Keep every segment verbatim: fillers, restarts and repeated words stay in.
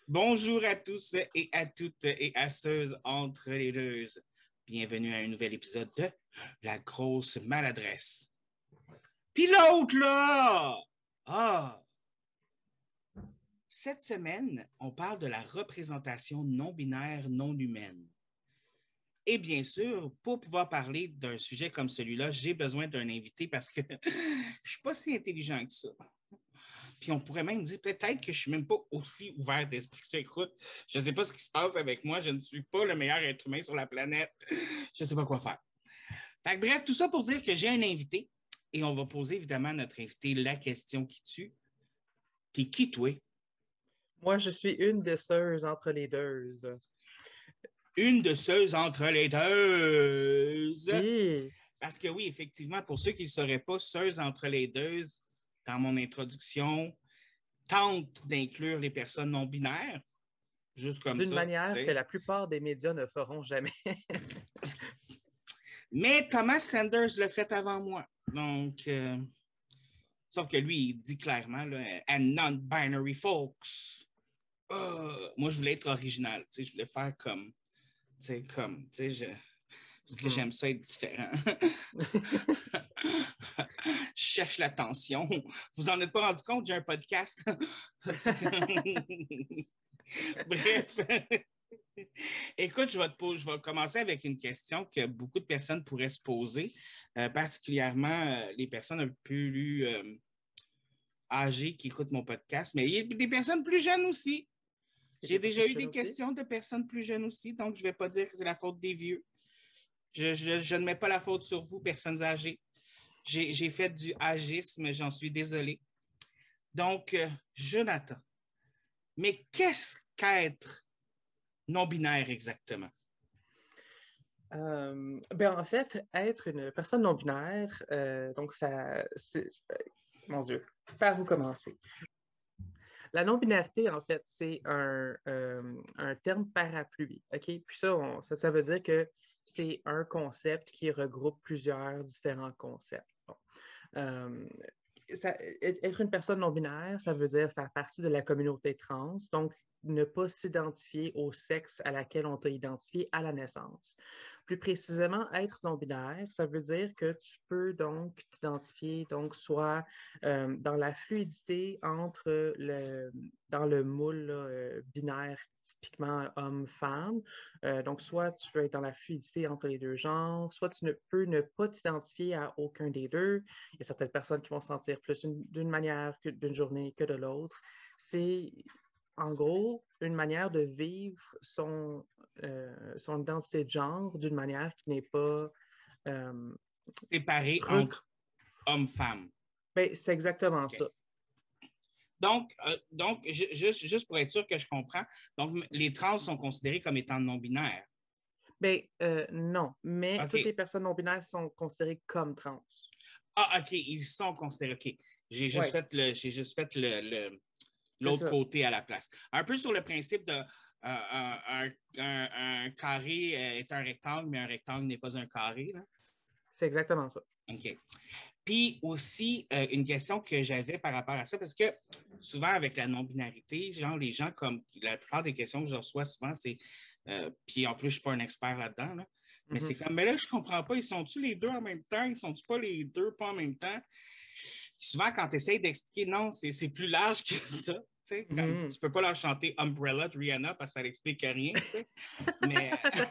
Bonjour à tous et à toutes et à ceux entre les deux. Bienvenue à un nouvel épisode de La grosse maladresse. Puis l'autre, là! Ah! Cette semaine, on parle de la représentation non-binaire non-humaine. Et bien sûr, pour pouvoir parler d'un sujet comme celui-là, j'ai besoin d'un invité parce que je ne suis pas si intelligent que ça. Puis on pourrait même dire peut-être que je ne suis même pas aussi ouvert d'esprit que ça. Écoute, je ne sais pas ce qui se passe avec moi. Je ne suis pas le meilleur être humain sur la planète. Je ne sais pas quoi faire. Fait que, bref, tout ça pour dire que j'ai un invité et on va poser évidemment à notre invité la question qui tue. T'es qui, toi? Moi, je suis une des sœurs entre les deux. Une de ceux entre les deux. Oui. Parce que oui, effectivement, pour ceux qui ne le sauraient pas, ceux entre les deux, dans mon introduction, tente d'inclure les personnes non binaires, juste comme D'une ça, tu manière que sais. la plupart des médias ne feront jamais. Mais Thomas Sanders l'a fait avant moi. Donc, euh, sauf que lui, il dit clairement, là, and non-binary folks. Euh, moi, je voulais être original. Tu sais, je voulais faire comme, tu sais, comme, tu sais, je, parce que Mhm. j'aime ça être différent. Je cherche l'attention. Vous en êtes pas rendu compte, j'ai un podcast. Bref. Écoute, je vais, te, je vais commencer avec une question que beaucoup de personnes pourraient se poser, euh, particulièrement euh, les personnes un peu plus euh, âgées qui écoutent mon podcast, mais il y a des personnes plus jeunes aussi. Et J'ai des déjà personnes eu jeunes des aussi. questions de personnes plus jeunes aussi, donc je ne vais pas dire que c'est la faute des vieux. Je, je, je ne mets pas la faute sur vous, personnes âgées. J'ai, j'ai fait du agisme, j'en suis désolé. Donc, euh, Jonathan, mais qu'est-ce qu'être non-binaire exactement? Euh, ben en fait, être une personne non-binaire, euh, donc ça, c'est, mon Dieu, par où commencer? La non-binarité, en fait, c'est un, euh, un terme parapluie, OK? Puis ça, on- ça, ça veut dire que c'est un concept qui regroupe plusieurs différents concepts. Bon. Euh, ça- être une personne non-binaire, ça veut dire faire partie de la communauté trans, donc ne pas s'identifier au sexe à laquelle on t'a identifié à la naissance. Plus précisément, être non-binaire, ça veut dire que tu peux donc t'identifier donc soit euh, dans la fluidité entre le dans le moule là, euh, binaire typiquement homme-femme. Euh, donc, soit tu peux être dans la fluidité entre les deux genres, soit tu ne peux ne pas t'identifier à aucun des deux. Il y a certaines personnes qui vont se sentir plus d'une manière que d'une journée que de l'autre. C'est en gros une manière de vivre son, euh, son identité de genre d'une manière qui n'est pas euh, Séparé rec... entre hommes-femmes. ben, c'est exactement OK. ça. Donc, euh, donc juste, juste pour être sûr que je comprends, donc les trans sont considérés comme étant non-binaires. Ben, euh, non, mais toutes les OK. personnes non binaires sont considérées comme trans. Ah, OK, ils sont considérés. OK. J'ai juste Oui, fait le, j'ai juste fait le, le- c'est l'autre ça. côté à la place. Un peu sur le principe de euh, un, un, un, carré est un rectangle, mais un rectangle n'est pas un carré. Là. C'est exactement ça. OK. Puis aussi, euh, une question que j'avais par rapport à ça, parce que souvent avec la non-binarité, genre les gens, comme la plupart des questions que je reçois souvent, c'est, euh, puis en plus, je ne suis pas un expert là-dedans, là, mais c'est Mhm. comme, mais là, je ne comprends pas, ils sont-tu les deux en même temps? Ils sont-tu pas les deux pas en même temps? Souvent, quand tu essaies d'expliquer, non, c'est, c'est plus large que ça. Tu sais, comme tu Mhm. peux pas leur chanter Umbrella de Rihanna parce que ça n'explique rien, tu sais. Mais,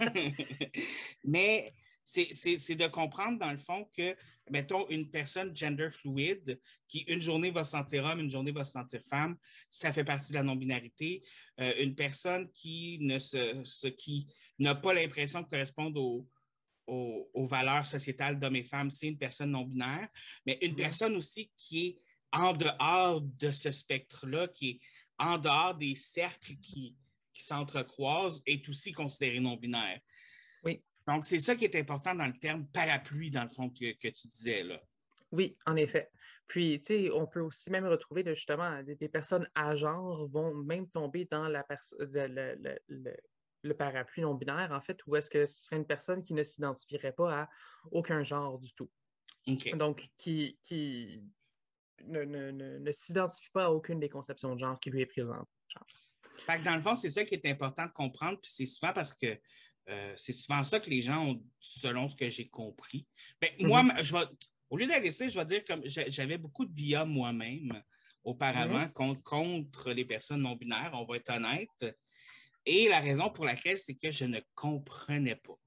mais c'est, c'est, c'est de comprendre dans le fond que, mettons, une personne gender fluide qui une journée va se sentir homme, une journée va se sentir femme, ça fait partie de la non-binarité. Euh, une personne qui ne se, ce qui n'a pas l'impression de correspondre au, aux, aux valeurs sociétales d'hommes et femmes, c'est une personne non-binaire, mais une Mhm. personne aussi qui est en dehors de ce spectre-là, qui est en dehors des cercles qui, qui s'entrecroisent, est aussi considérée non-binaire. Oui, Donc, c'est ça qui est important dans le terme parapluie, dans le fond, que, que tu disais, là. oui, en effet. Puis, tu sais, on peut aussi même retrouver là, justement des, des personnes à genre vont même tomber dans la pers- de- le, le- le- le parapluie non-binaire, en fait, où est-ce que ce serait une personne qui ne s'identifierait pas à aucun genre du tout. OK. Donc, qui, qui ne, ne, ne, ne s'identifie pas à aucune des conceptions de genre qui lui est présente. Genre. Fait que dans le fond, c'est ça qui est important de comprendre, puis c'est souvent parce que euh, c'est souvent ça que les gens ont, selon ce que j'ai compris. Ben, moi, Mm-hmm. je vais, au lieu d'aller ça, je vais dire comme j'avais beaucoup de bias moi-même Mm-hmm. auparavant contre, contre les personnes non binaires, on va être honnête. Et la raison pour laquelle, c'est que je ne comprenais pas.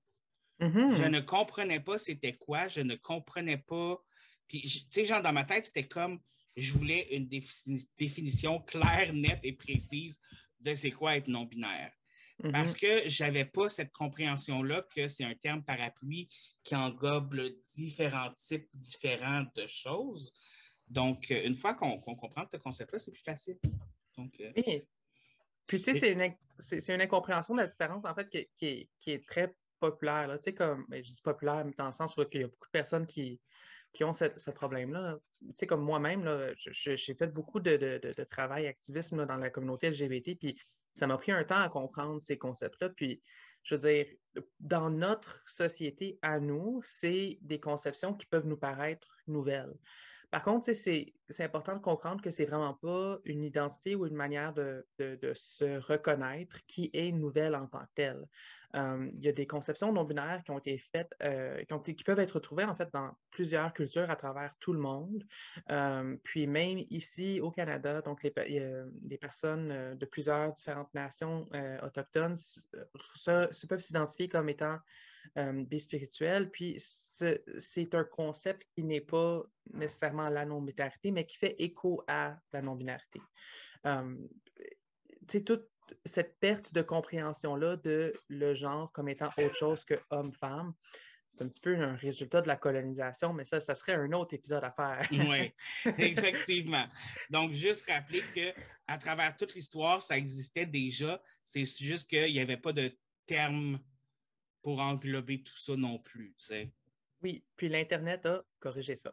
Je Mm-hmm. ne comprenais pas c'était quoi, je ne comprenais pas. Puis, tu sais, genre, dans ma tête, c'était comme je voulais une défi- définition claire, nette et précise de c'est quoi être non-binaire. Parce Mm-hmm. que je n'avais pas cette compréhension-là que c'est un terme parapluie qui englobe différents types différents de choses. Donc, une fois qu'on qu'on comprend ce concept-là, c'est plus facile. Donc, euh, Oui. Puis, tu sais, mais, c'est une, c'est, c'est une incompréhension de la différence, en fait, qui, est- qui est, qui est très populaire, là. Tu sais, comme, ben, je dis populaire, mais dans le sens où il y a beaucoup de personnes qui, qui ont cette- ce problème-là, là. Tu sais, comme moi-même, là, je- je- j'ai fait beaucoup de, de, de- de travail, activisme là, dans la communauté L G B T, puis ça m'a pris un temps à comprendre ces concepts-là. Puis, je veux dire, dans notre société à nous, c'est des conceptions qui peuvent nous paraître nouvelles. Par contre, tu sais, c'est c'est important de comprendre que c'est vraiment pas une identité ou une manière de, de- de se reconnaître qui est nouvelle en tant que telle. Euh, il y a des conceptions non-binaires qui ont été faites, euh, qui, ont été- qui peuvent être retrouvées en fait dans plusieurs cultures à travers tout le monde. Euh, puis même ici au Canada, donc les, pe- il y a des personnes euh, de plusieurs différentes nations euh, autochtones se, se- se peuvent s'identifier comme étant euh, bispirituel. Puis c'est c'est un concept qui n'est pas nécessairement la non-binarité, mais qui fait écho à la non-binarité. Euh, tu sais, toute cette perte de compréhension-là de le genre comme étant autre chose que homme-femme, c'est un petit peu un résultat de la colonisation, mais ça, ça serait un autre épisode à faire. oui, effectivement. Donc, juste rappeler que à travers toute l'histoire, ça existait déjà. C'est juste qu'il n'y avait pas de terme pour englober tout ça non plus. Tu sais. Oui, puis l'Internet a corrigé ça.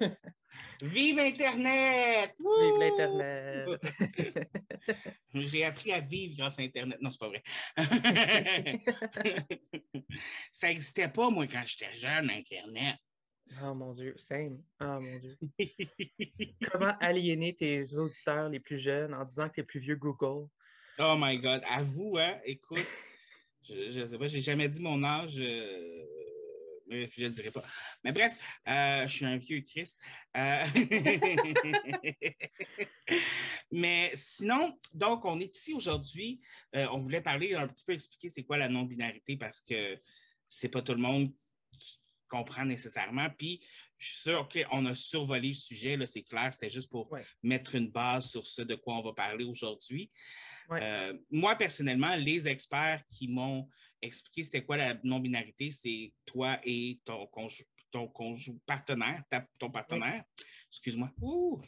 Vive Internet! Vive Wouh! l'Internet! J'ai appris à vivre grâce à Internet. Non, c'est pas vrai. Ça n'existait pas, moi, quand j'étais jeune, Internet. Oh mon Dieu, same. Oh mon Dieu. Comment aliéner tes auditeurs les plus jeunes en disant que tu es plus vieux Google? Oh my God. Avoue, hein? Écoute, je ne sais pas, j'ai jamais dit mon âge. Euh, mais je ne le dirai pas. Mais bref, euh, je suis un vieux Christ. Euh, mais sinon, donc, on est ici aujourd'hui. Euh, on voulait parler un petit peu, expliquer c'est quoi la non-binarité parce que c'est pas tout le monde qui comprend nécessairement. Puis, je suis sûr qu'on a survolé le sujet, là, c'est clair. C'était juste pour Ouais, mettre une base sur ce de quoi on va parler aujourd'hui. ouais. Euh, moi, personnellement, les experts qui m'ont expliqué c'était quoi la non-binarité, c'est toi et ton conjoint, ton conjoint partenaire, ta, ton Oui. partenaire. Excuse-moi. Ouh.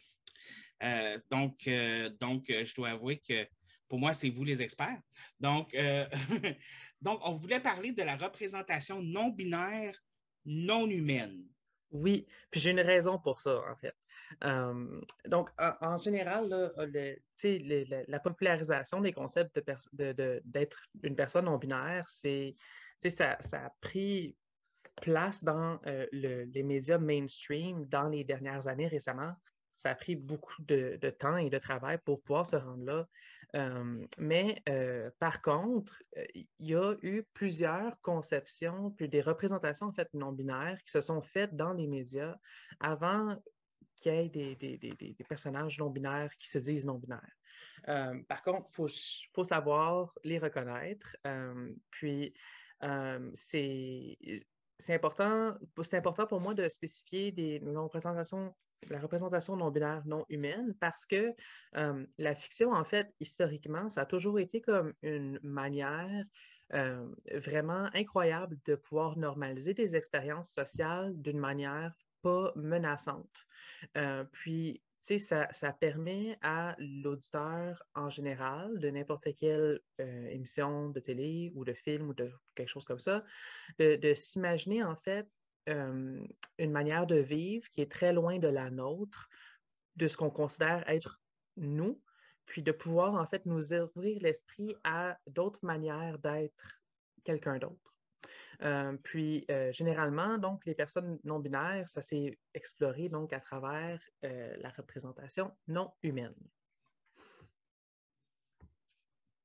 Euh, donc, euh, donc euh, je dois avouer que pour moi, c'est vous les experts. Donc, euh, donc, on voulait parler de la représentation non binaire, non humaine. Oui, puis j'ai une raison pour ça, en fait. Euh, donc, en, en général, là, le- tu sais, le- le- la popularisation des concepts de pers- de- de- d'être une personne non-binaire, c'est, tu sais, ça, ça a pris place dans euh, le- les médias mainstream dans les dernières années récemment. Ça a pris beaucoup de, de temps et de travail pour pouvoir se rendre là. Euh, mais euh, par contre, euh, il y a eu plusieurs conceptions, puis des représentations en fait non-binaires qui se sont faites dans les médias avant qu'il y ait des, des- des- des- des personnages non-binaires qui se disent non-binaires. Euh, par contre, il faut, faut savoir les reconnaître. Euh, puis, euh, c'est c'est important, c'est important pour moi de spécifier des représentations, la représentation non-binaire, non humaine, parce que euh, la fiction, en fait, historiquement, ça a toujours été comme une manière euh, vraiment incroyable de pouvoir normaliser des expériences sociales d'une manière pas menaçante. Euh, puis, tu sais, ça, ça permet à l'auditeur en général de n'importe quelle euh, émission de télé ou de film ou de quelque chose comme ça, de, de s'imaginer en fait euh, une manière de vivre qui est très loin de la nôtre, de ce qu'on considère être nous, puis de pouvoir en fait nous ouvrir l'esprit à d'autres manières d'être quelqu'un d'autre. Euh, puis, euh, généralement, donc, les personnes non binaires, ça s'est exploré donc à travers euh, la représentation non humaine.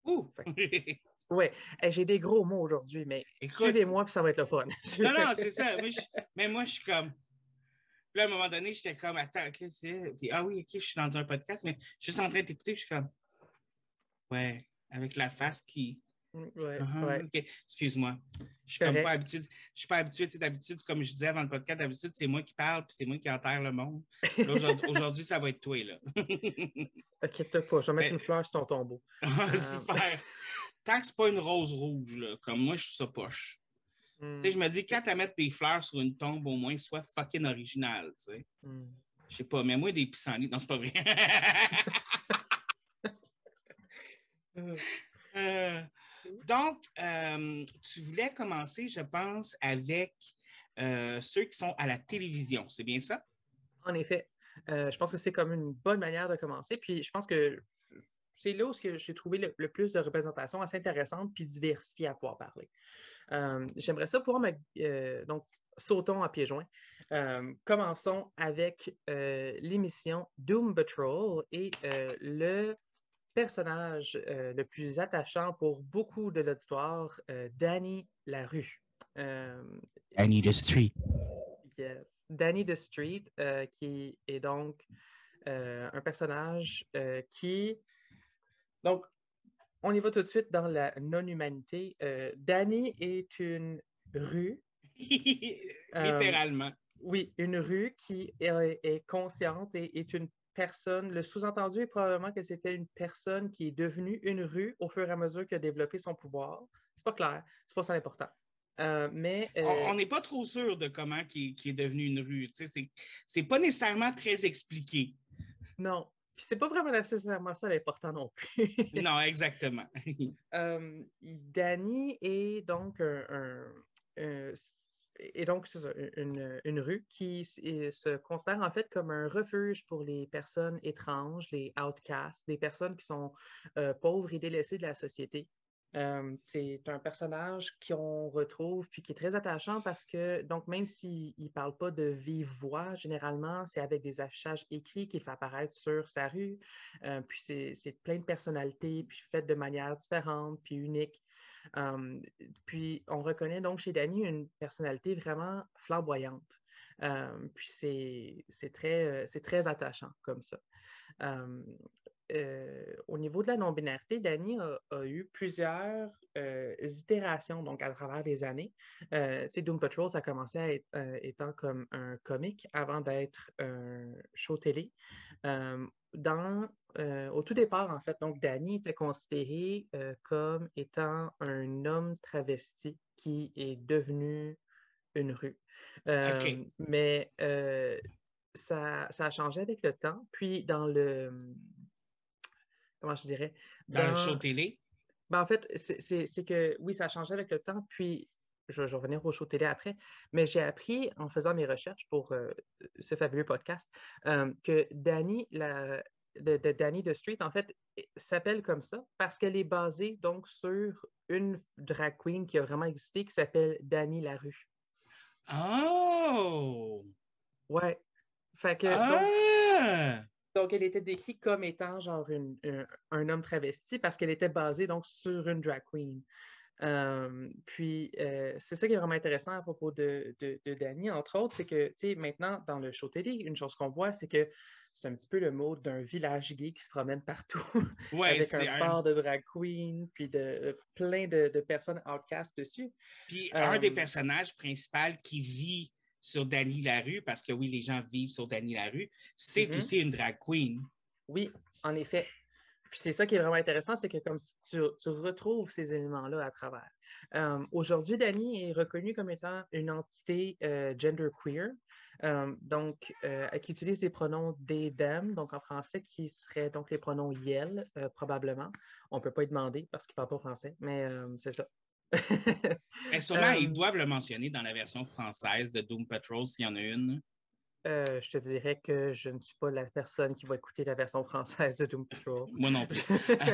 Ouh! Oui, j'ai des gros mots aujourd'hui, mais Écoute, suivez-moi puis ça va être le fun. non, non, c'est ça. Mais, je, mais moi, je suis comme... Puis là, à un moment donné, j'étais comme, attends, qu'est-ce que c'est? Puis, ah oui, OK, je suis dans un podcast, mais je suis en train d'écouter, je suis comme, ouais, avec la face qui... Ouais, uh-huh, ouais. OK, excuse-moi. Je suis comme pas habitué. Je suis pas habitué, tu sais, d'habitude, comme je disais avant le podcast, d'habitude, c'est moi qui parle, puis c'est moi qui enterre le monde. Là, aujourd'hui, aujourd'hui, ça va être toi, là. Inquiète-toi pas, je vais mettre mais... une fleur sur ton tombeau. Ah, super. Tant que c'est pas une rose rouge, là, comme moi, je suis ça poche. Mm. Tu sais, je me dis, quand tu mettre des fleurs sur une tombe, au moins, sois fucking original, tu sais. Mm. Je sais pas, mais moi, des pissenlits. Non, c'est pas vrai. euh, donc, euh, tu voulais commencer, je pense, avec euh, ceux qui sont à la télévision. C'est bien ça? En effet. Euh, je pense que c'est comme une bonne manière de commencer. Puis, je pense que c'est là où j'ai trouvé le, le plus de représentation assez intéressante puis diversifiée à pouvoir parler. Euh, J'aimerais ça pouvoir me... Euh, donc, sautons à pieds joints. Euh, commençons avec euh, l'émission Doom Patrol et euh, le personnage euh, le plus attachant pour beaucoup de l'auditoire, euh, Danny Larue. Euh, Danny the Street. Yes. Danny the Street, euh, qui est donc euh, un personnage euh, qui... Donc, on y va tout de suite dans la non-humanité. Euh, Danny est une rue. Littéralement. Euh, oui, une rue qui est, est consciente et est une personne. Le sous-entendu est probablement que c'était une personne qui est devenue une rue au fur et à mesure qu'elle a développé son pouvoir. C'est pas clair, c'est pas ça l'important. Euh, mais euh... on n'est pas trop sûr de comment qui, qui est devenu une rue. Tu sais, c'est, c'est pas nécessairement très expliqué. Non. Puis c'est pas vraiment nécessairement ça l'important non plus. Non, exactement. euh, Danny est donc un, un, un et donc, c'est ça, une, une rue qui se considère en fait comme un refuge pour les personnes étranges, les outcasts, des personnes qui sont euh, pauvres et délaissées de la société. Euh, c'est un personnage qu'on retrouve puis qui est très attachant parce que, donc, même s'il ne parle pas de vive voix, généralement, c'est avec des affichages écrits qu'il fait apparaître sur sa rue. Euh, puis c'est plein de personnalités, puis fait de manière différente, puis unique. Um, puis on reconnaît donc chez Danny une personnalité vraiment flamboyante. Um, puis c'est très, très attachant comme ça. Um, euh, au niveau de la non-binarité, Danny a, a eu plusieurs euh, itérations donc à travers les années. Euh, Doom Patrol, ça a commencé à être euh, étant comme un comique avant d'être un show télé. Um, dans, euh, au tout départ, en fait, donc Danny était considéré euh, comme étant un homme travesti qui est devenu une rue. Euh, okay. Mais euh, ça, ça a changé avec le temps. Puis dans le... Comment je dirais? Dans, dans le show télé? Ben, en fait, c'est que oui, ça a changé avec le temps. Puis je, je vais revenir au show télé après, mais j'ai appris en faisant mes recherches pour euh, ce fabuleux podcast euh, que Danny, la, de, de Danny the Street, en fait, s'appelle comme ça parce qu'elle est basée donc sur une drag queen qui a vraiment existé qui s'appelle Danny Larue. Oh! Ouais. Fait que, ah! donc, donc, elle était décrite comme étant genre une, un, un homme travesti parce qu'elle était basée donc sur une drag queen. Euh, puis, euh, c'est ça qui est vraiment intéressant à propos de, de, de Danny, entre autres, c'est que, tu sais, maintenant, dans le show télé, une chose qu'on voit, c'est que c'est un petit peu le mot d'un village gay qui se promène partout, ouais, avec un, un bar de drag queen, puis de, euh, plein de, de personnes outcast dessus. Puis, euh, un des personnages principaux qui vit sur Danny Larue, parce que oui, les gens vivent sur Danny Larue, c'est mm-hmm. aussi une drag queen. Oui, en effet. Puis c'est ça qui est vraiment intéressant, c'est que comme si tu, tu retrouves ces éléments-là à travers. Euh, Aujourd'hui, Danny est reconnue comme étant une entité euh, genderqueer, euh, donc euh, qui utilise des pronoms they, them, donc en français, qui seraient donc les pronoms yel, euh, probablement. On ne peut pas y demander parce qu'il ne parle pas français, mais euh, c'est ça. Mais sûrement, ils doivent le mentionner dans la version française de Doom Patrol, s'il y en a une. Euh, je te dirais que je ne suis pas la personne qui va écouter la version française de Doom Patrol. Moi non plus.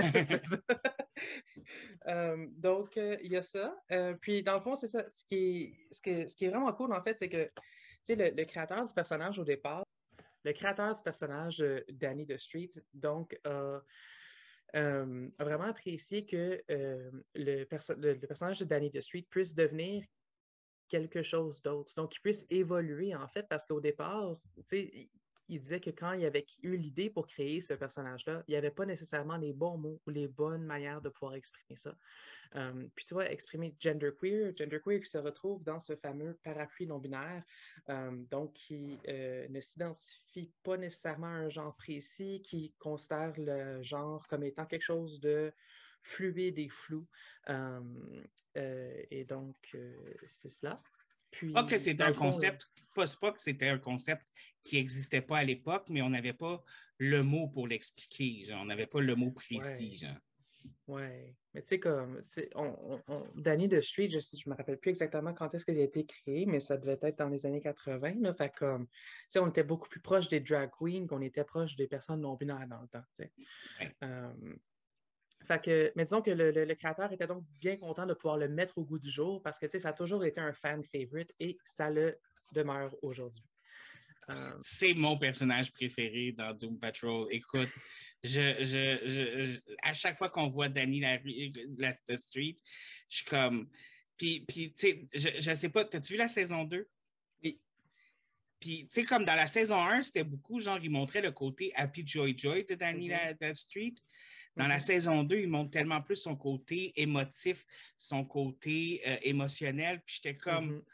euh, donc, il euh, y a ça. Euh, puis, dans le fond, c'est ça. Ce qui, est, ce, que, ce qui est vraiment cool, en fait, c'est que le, le créateur du personnage au départ, le créateur du personnage, euh, Danny the Street, donc, euh, euh, a vraiment apprécié que euh, le, perso le, le personnage de Danny DeStreet puisse devenir quelque chose d'autre. Donc, qu'il puisse évoluer, en fait, parce qu'au départ, tu sais, il disait que quand il avait eu l'idée pour créer ce personnage-là, il n'y avait pas nécessairement les bons mots ou les bonnes manières de pouvoir exprimer ça. Um, puis tu vois, exprimer genderqueer, genderqueer qui se retrouve dans ce fameux parapluie non-binaire, um, donc qui euh, ne s'identifie pas nécessairement à un genre précis, qui considère le genre comme étant quelque chose de fluide et flou. Um, euh, et donc, euh, c'est cela. Puis, Pas que c'était dans un le fond, concept, pas, pas que c'était un concept qui n'existait pas à l'époque, mais on n'avait pas le mot pour l'expliquer, genre, on n'avait pas le mot précis, ouais. genre. Ouais, mais tu sais, comme, on, on, on, Danny DeStreet, je ne me rappelle plus exactement quand est-ce qu'il a été créé, mais ça devait être dans les années quatre-vingt, là, fait comme, tu sais, on était beaucoup plus proche des drag queens qu'on était proche des personnes non-binaires dans le temps, tu sais. Ouais. Euh, fait que, mais disons que le, le, le créateur était donc bien content de pouvoir le mettre au goût du jour parce que, tu sais, ça a toujours été un fan favorite et ça le demeure aujourd'hui. Euh... C'est mon personnage préféré dans Doom Patrol. Écoute, je, je, je, je à chaque fois qu'on voit Danny la, la, la Street, je suis comme. Puis, puis tu sais, je, je sais pas, t'as-tu vu la saison deux? Oui. Puis, tu sais, comme dans la saison un, c'était beaucoup, genre, il montrait le côté Happy Joy Joy de Danny mm-hmm. la, la Street. Dans mm-hmm. la saison deux, il montre tellement plus son côté émotif, son côté euh, émotionnel. Puis j'étais comme. Mm-hmm.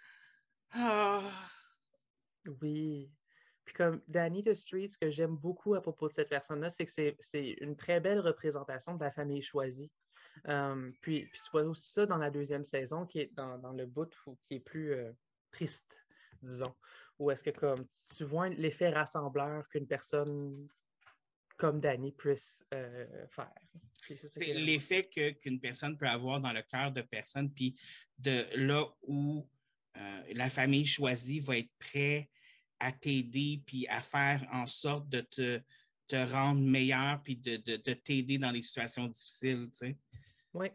Ah. Oui. Puis comme Danny DeStreet, ce que j'aime beaucoup à propos de cette personne-là, c'est que c'est une très belle représentation de la famille choisie. Um, puis, puis tu vois aussi ça dans la deuxième saison, qui est dans, dans le bout où, qui est plus euh, triste, disons. Où est-ce que comme tu vois l'effet rassembleur qu'une personne comme Danny puisse euh, faire. C'est l'effet que, qu'une personne peut avoir dans le cœur de personne, puis de là où euh, la famille choisie va être prête à t'aider, puis à faire en sorte de te, te rendre meilleur, puis de, de, de t'aider dans les situations difficiles, tu sais. Oui.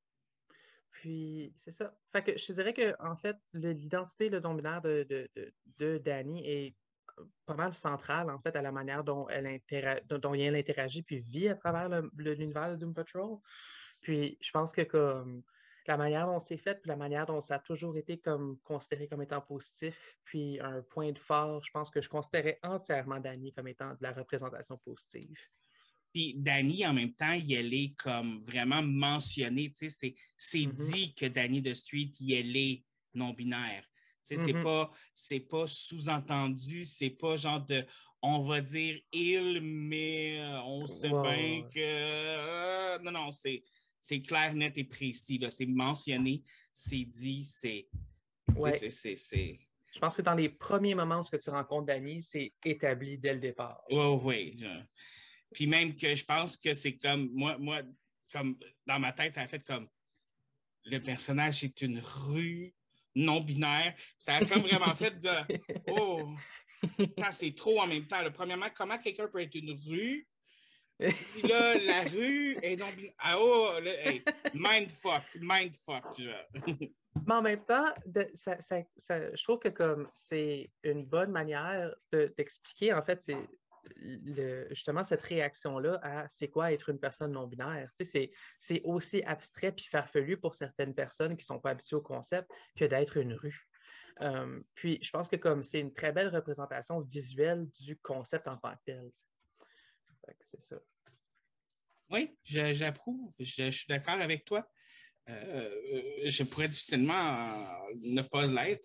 Puis, c'est ça. Fait que je te dirais que, en fait, l'identité non-binaire de, de, de, de Danny est pas mal centrale, en fait, à la manière dont elle, intera dont elle interagit puis vit à travers l'univers de Doom Patrol. Puis, je pense que comme la manière dont c'est fait, puis la manière dont ça a toujours été comme considéré comme étant positif, puis un point de fort, je pense que je considérais entièrement Danny comme étant de la représentation positive. Puis Danny, en même temps, il est comme vraiment mentionné, tu sais, c'est mm-hmm. dit que Danny DeStreet, il est non-binaire. Tu sais, mm-hmm. c'est pas, c'est pas sous-entendu, c'est pas genre de, on va dire il, mais on sait wow. bien que, euh, non, non, c'est, c'est clair, net et précis, là, c'est mentionné, c'est dit, c'est, ouais. c'est, c'est, c'est... Je pense que dans les premiers moments où tu rencontres Danny, c'est établi dès le départ. Oui, oui, genre. Puis même que je pense que c'est comme, moi, moi, comme dans ma tête, ça a fait comme, le personnage est une rue non-binaire. Ça a comme vraiment fait de, oh, c'est trop en même temps. Là, premièrement, comment quelqu'un peut être une rue? Puis là, la rue est non-binaire. Ah oh, là, hey, mindfuck, mindfuck, genre. Mais en même temps, de, ça, ça, ça, je trouve que comme c'est une bonne manière d'expliquer, de, en fait, c'est Le, justement cette réaction-là à c'est quoi être une personne non-binaire. Tu sais, c'est aussi abstrait puis farfelu pour certaines personnes qui ne sont pas habituées au concept que d'être une rue. Um, puis je pense que comme c'est une très belle représentation visuelle du concept en tant que tel. C'est ça. Oui, j'approuve. Je, je suis d'accord avec toi. Euh, je pourrais difficilement ne pas l'être.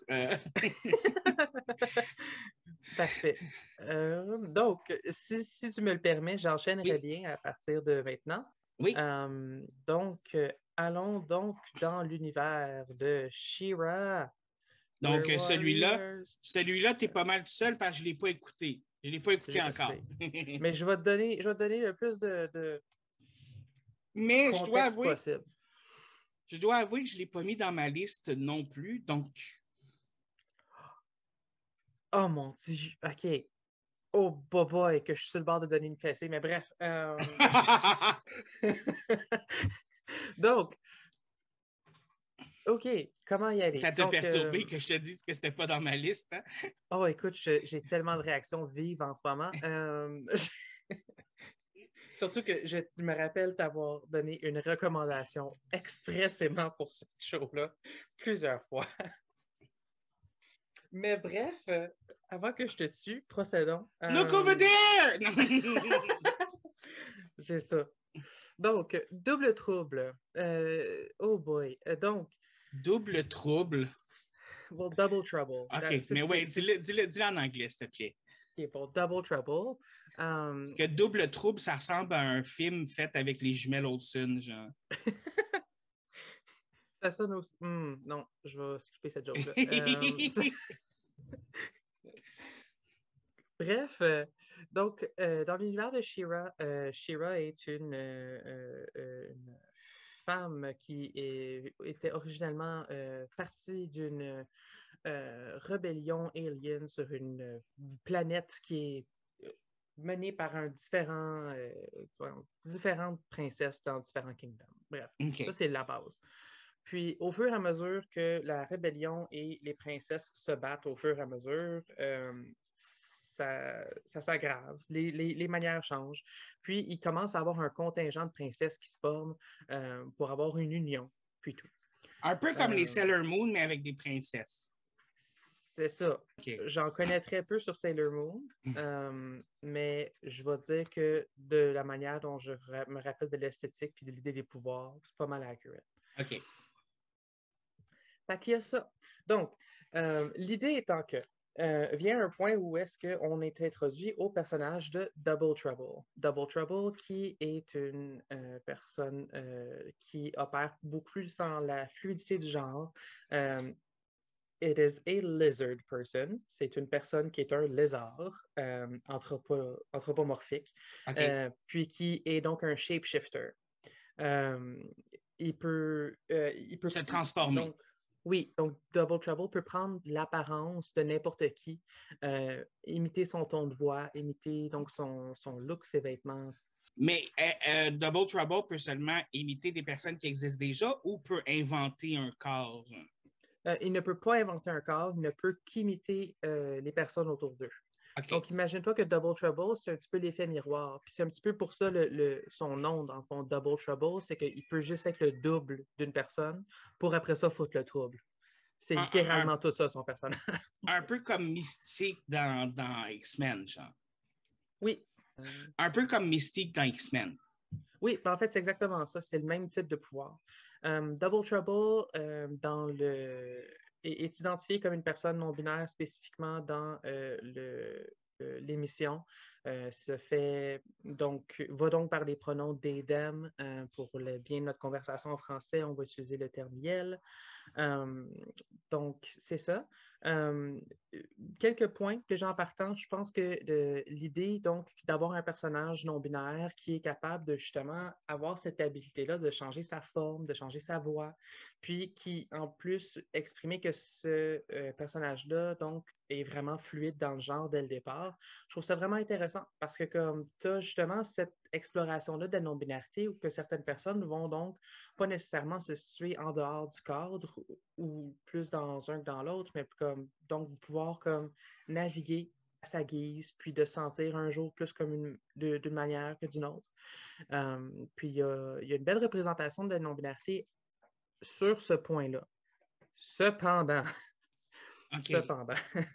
Parfait. Euh, donc, si, si tu me le permets, j'enchaînerai oui. bien à partir de maintenant. Oui. Euh, donc, euh, allons donc dans l'univers de She-Ra. Donc, celui-là, celui-là, tu es pas mal tout seul parce que je ne l'ai pas écouté. Je ne l'ai pas écouté encore. Mais je vais te donner, je vais te donner le plus de, de Mais je dois avouer, possible. Je dois avouer que je ne l'ai pas mis dans ma liste non plus, donc... Oh mon Dieu, OK. Oh boy, que je suis sur le bord de donner une fessée, mais bref. Euh... donc, OK, comment y aller? Ça t'a donc, perturbé euh... que je te dise que c'était pas dans ma liste, hein? Oh, écoute, j'ai tellement de réactions vives en ce moment. Euh... Surtout que je me rappelle t'avoir donné une recommandation expressément pour cette show-là plusieurs fois. Mais bref, euh, avant que je te tue, procédons. Look Euh, over there! J'ai ça. Donc, double trouble. Euh, oh boy. Euh, Donc, Double trouble. well, double trouble. OK, That- c'est- mais ouais, c'est- dis-le, c'est- dis-le, dis-le en anglais, s'il te plaît. Ok, bon, double trouble. Um, Parce que double trouble, ça ressemble à un film fait avec les jumelles Olsen, genre. ça sonne aussi. Hmm, non, je vais skipper cette joke-là. Euh, Bref, euh, donc, euh, dans l'univers de She-Ra, euh, She-Ra est une, euh, euh, une femme qui est- était originellement euh, partie d'une euh, rébellion alien sur une euh, planète qui est euh, menée par un différent, euh, bon, différentes princesses dans différents kingdoms. Bref, OK. ça, c'est la base. Puis, au fur et à mesure que la rébellion et les princesses se battent au fur et à mesure, euh, ça, ça s'aggrave, les, les- les manières changent. Puis, il commence à avoir un contingent de princesses qui se forme euh, pour avoir une union, puis tout. Un peu comme Euh, les Sailor Moon, mais avec des princesses. C'est ça. OK. J'en connais très peu sur Sailor Moon, euh, mais je vais dire que de la manière dont je ra- me rappelle de l'esthétique puis de l'idée des pouvoirs, c'est pas mal accurate. OK. Fait qu'il y a ça. Donc, euh, l'idée étant que euh, vient un point où est-ce qu'on est introduit au personnage de Double Trouble. Double Trouble qui est une euh, personne euh, qui opère beaucoup plus dans la fluidité du genre. Euh, It is a lizard person. C'est une personne qui est un lézard euh, anthropo- anthropomorphique, OK. euh, puis qui est donc un shapeshifter. Euh, il peut, euh, il peut Se transformer. donc, oui, donc Double Trouble peut prendre l'apparence de n'importe qui, euh, imiter son ton de voix, imiter donc son, son look, ses vêtements. Mais euh, euh, Double Trouble peut seulement imiter des personnes qui existent déjà ou peut inventer un corps? Genre? Euh, il ne peut pas inventer un corps, il ne peut qu'imiter euh, les personnes autour d'eux. OK. Donc, imagine-toi que Double Trouble, c'est un petit peu l'effet miroir. Puis c'est un petit peu pour ça le, le- son nom, dans le fond, Double Trouble, c'est qu'il peut juste être le double d'une personne pour après ça foutre le trouble. C'est Un, littéralement un, tout ça, son personnage. un peu comme Mystique dans, dans X-Men, genre. Oui. Un peu comme Mystique dans X-Men. Oui, ben en fait, c'est exactement ça. C'est le même type de pouvoir. Um, Double Trouble, euh, dans le... est, est identifié comme une personne non-binaire spécifiquement dans euh, le, euh, l'émission. Euh, se fait donc, va donc par les pronoms they, them. Euh, pour le bien de notre conversation en français, on va utiliser le terme yel. Um, donc, c'est ça. Um, quelques points que j'en partant, je pense que de, l'idée, donc, d'avoir un personnage non-binaire qui est capable de justement avoir cette habilité-là de changer sa forme, de changer sa voix, puis qui, en plus, exprimer que ce euh, personnage-là, donc, est vraiment fluide dans le genre dès le départ. Je trouve ça vraiment intéressant parce que comme tu as justement cette exploration-là de la non-binarité où que certaines personnes vont donc pas nécessairement se situer en dehors du cadre ou, ou plus dans un que dans l'autre, mais comme donc vous pouvoir comme naviguer à sa guise, puis de sentir un jour plus comme une, de, d'une manière que d'une autre. Um, puis il y a, y a une belle représentation de la non-binarité sur ce point-là. Cependant, OK. cependant,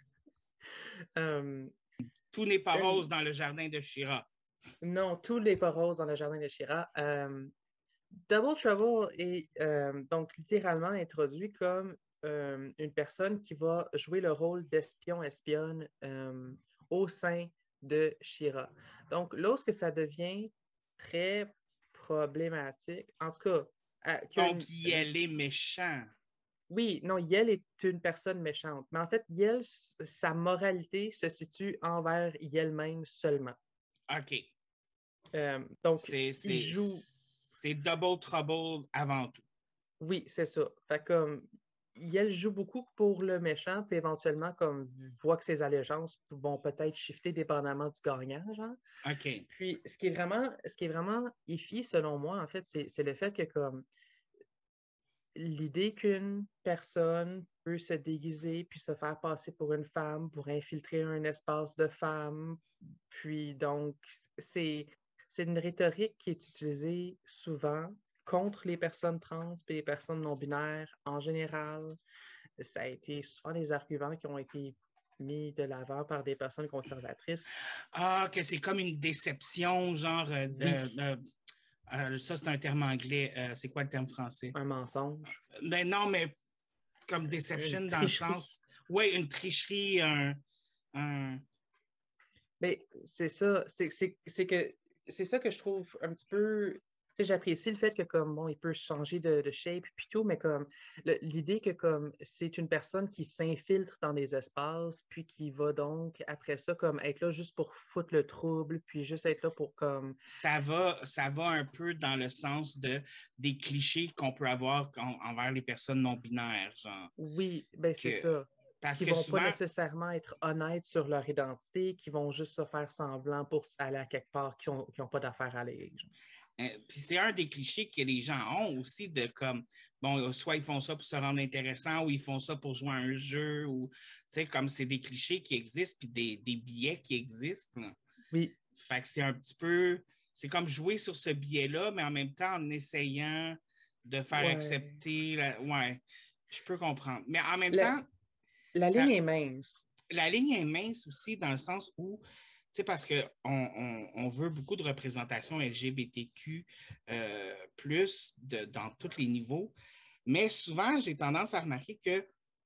um, Tout n'est pas une... rose dans le jardin de She-Ra. Non, tout n'est pas rose dans le jardin de She-Ra. Um, Double Trouble est euh, donc littéralement introduit comme euh, une personne qui va jouer le rôle d'espion-espionne euh, au sein de She-Ra. Donc, lorsque ça devient très problématique, en tout cas, à, Donc, une, elle est méchant. oui, non, Yel est une personne méchante, mais en fait, Yel, sa moralité se situe envers Yel-même seulement. OK. Euh, donc, c'est, il c'est, joue... c'est Double Trouble avant tout. Oui, c'est ça. Fait comme, elle joue beaucoup pour le méchant, puis éventuellement, comme, voit que ses allégeances vont peut-être shifter dépendamment du gagnant, genre. OK. Puis, ce qui est vraiment, ce qui est vraiment iffy, selon moi, en fait, c'est, c'est le fait que, comme, l'idée qu'une personne peut se déguiser puis se faire passer pour une femme pour infiltrer un espace de femme, puis donc, c'est... c'est une rhétorique qui est utilisée souvent contre les personnes trans et les personnes non-binaires en général. Ça a été souvent des arguments qui ont été mis de l'avant par des personnes conservatrices. Ah, que c'est comme une déception, genre euh, de, Oui. de- euh, ça, c'est un terme anglais. Euh, c'est quoi le terme français? Un mensonge. Ben non, mais comme Une deception dans le tricherie. sens. Oui, une tricherie, un. un... Mais c'est ça, c'est c'est- c'est que c'est ça que je trouve un petit peu. Tu sais, j'apprécie le fait que comme bon, il peut changer de, de shape puis tout, mais comme le- l'idée que comme c'est une personne qui s'infiltre dans des espaces, puis qui va donc après ça comme être là juste pour foutre le trouble, puis juste être là pour comme Ça va, ça va un peu dans le sens de, des clichés qu'on peut avoir en- envers les personnes non-binaires, genre. oui, ben c'est Que, ça. parce Qui que vont pas souvent, nécessairement être honnêtes sur leur identité, qui vont juste se faire semblant pour aller à quelque part qui n'ont qui ont pas d'affaires à aller. Genre. euh, puis c'est un des clichés que les gens ont aussi de comme, bon, soit ils font ça pour se rendre intéressant ou ils font ça pour jouer à un jeu ou, tu sais, comme c'est des clichés qui existent puis des, des billets qui existent. Là. Oui, Fait que c'est un petit peu, c'est comme jouer sur ce biais-là, mais en même temps en essayant de faire ouais. accepter, la... ouais, je peux comprendre. Mais en même La, temps, la ligne ça, est mince. la ligne est mince aussi dans le sens où, tu sais, parce qu'on on, on veut beaucoup de représentation L G B T Q euh, plus de, dans tous les niveaux, mais souvent, j'ai tendance à remarquer que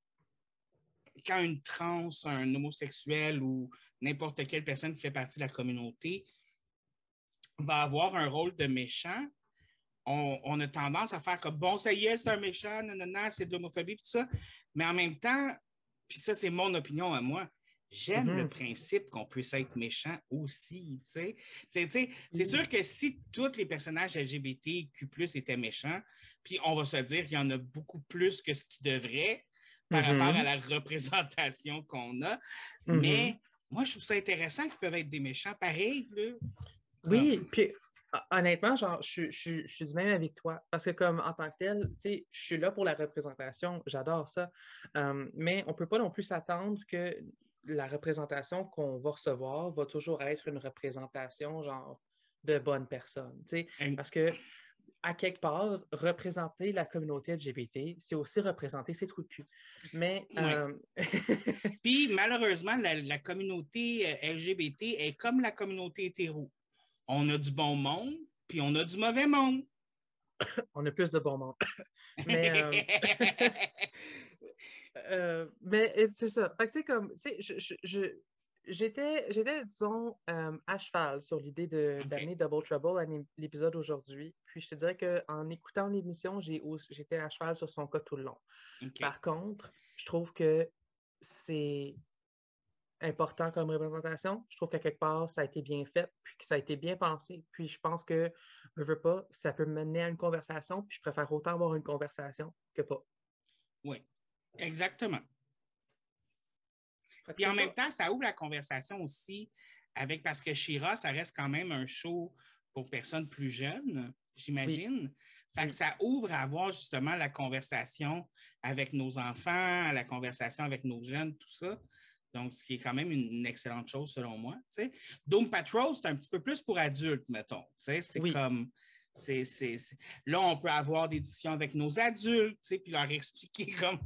quand une trans, un homosexuel ou n'importe quelle personne qui fait partie de la communauté va avoir un rôle de méchant, on, on a tendance à faire comme bon, ça y est, c'est un méchant, nanana, c'est de l'homophobie, tout ça. Mais en même temps, puis ça, c'est mon opinion à moi. J'aime le Mhm. principe qu'on puisse être méchant aussi, tu sais. C'est, tu sais, c'est Oui. sûr que si tous les personnages L G B T Q plus, étaient méchants, puis on va se dire qu'il y en a beaucoup plus que ce qui devrait par rapport à Mhm. la représentation qu'on a. Mhm. Mais moi, je trouve ça intéressant qu'ils peuvent être des méchants pareils, là. Oui, Comme, puis hon- honnêtement, genre, je, je, je suis du même avec toi. Parce que comme en tant que tel, tu sais, je suis là pour la représentation, j'adore ça. Euh, mais on peut pas non plus s'attendre que la représentation qu'on va recevoir va toujours être une représentation, genre, de bonnes personnes. Tu sais, parce que à quelque part, représenter la communauté L G B T, c'est aussi représenter ses trous de cul. Mais ouais. euh, Puis malheureusement, la, la communauté euh, L G B T est comme la communauté hétéro. On a du bon monde, puis on a du mauvais monde. on a plus de bon monde. Mais, euh, euh, mais euh, c'est ça. Fait que, tu sais, comme, tu sais, je, je- je- j'étais, j'étais, disons, euh, à cheval sur l'idée de, OK. d'amener Double Trouble à l'é- l'épisode aujourd'hui. Puis je te dirais qu'en écoutant l'émission, j'ai, aussi- j'étais à cheval sur son cas tout le long. OK. Par contre, je trouve que c'est important comme représentation. Je trouve qu'à quelque part, ça a été bien fait, puis que ça a été bien pensé. Puis je pense que, je veux pas, ça peut mener à une conversation, puis je préfère autant avoir une conversation que pas. Oui, exactement. Fait que Puis c'est en même ça. temps, ça ouvre la conversation aussi avec, parce que Shira, ça reste quand même un show pour personnes plus jeunes, Oui, j'imagine. Fait que oui, ça ouvre à avoir justement la conversation avec nos enfants, la conversation avec nos jeunes, tout ça. Donc, ce qui est quand même une, une excellente chose selon moi. Tu sais. Doom Patrol, c'est un petit peu plus pour adultes, mettons. Tu sais, c'est oui. comme. C'est, c'est, c'est... Là, on peut avoir des discussions avec nos adultes, tu sais, puis leur expliquer comme.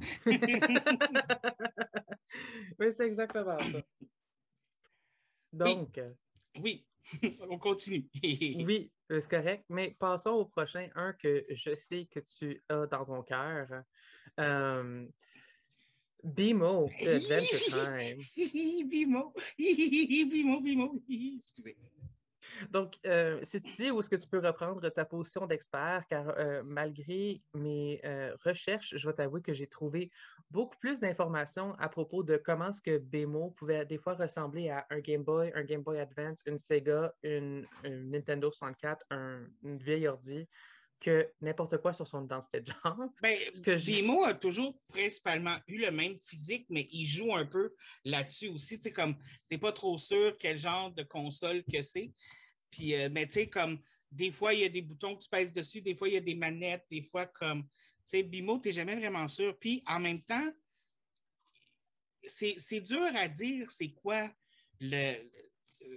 Oui, c'est exactement ça. Oui, Donc, euh, oui, on continue. oui, euh, c'est correct, mais passons au prochain, un que je sais que tu as dans ton cœur. Euh, Bimo de Adventure Time. Bimo, Bimo, Bimo, excusez. Donc, euh, c'est ici où est-ce que tu peux reprendre ta position d'expert, car euh, malgré mes euh, recherches, je vais t'avouer que j'ai trouvé beaucoup plus d'informations à propos de comment est-ce que Bemo pouvait des fois ressembler à un Game Boy, un Game Boy Advance, une Sega, une, une Nintendo soixante-quatre, un, une vieille ordi, que n'importe quoi sur son identité de genre. Ben, Ce que j'ai... Bimo a toujours principalement eu le même physique, mais il joue un peu là-dessus aussi. Tu sais, comme, t'es pas trop sûr quel genre de console que c'est. Puis, euh, mais tu sais, comme, des fois, il y a des boutons que tu pèses dessus, des fois, il y a des manettes, des fois, comme, tu sais, Bimo, t'es jamais vraiment sûr. Puis, en même temps, c'est, c'est dur à dire c'est quoi le, le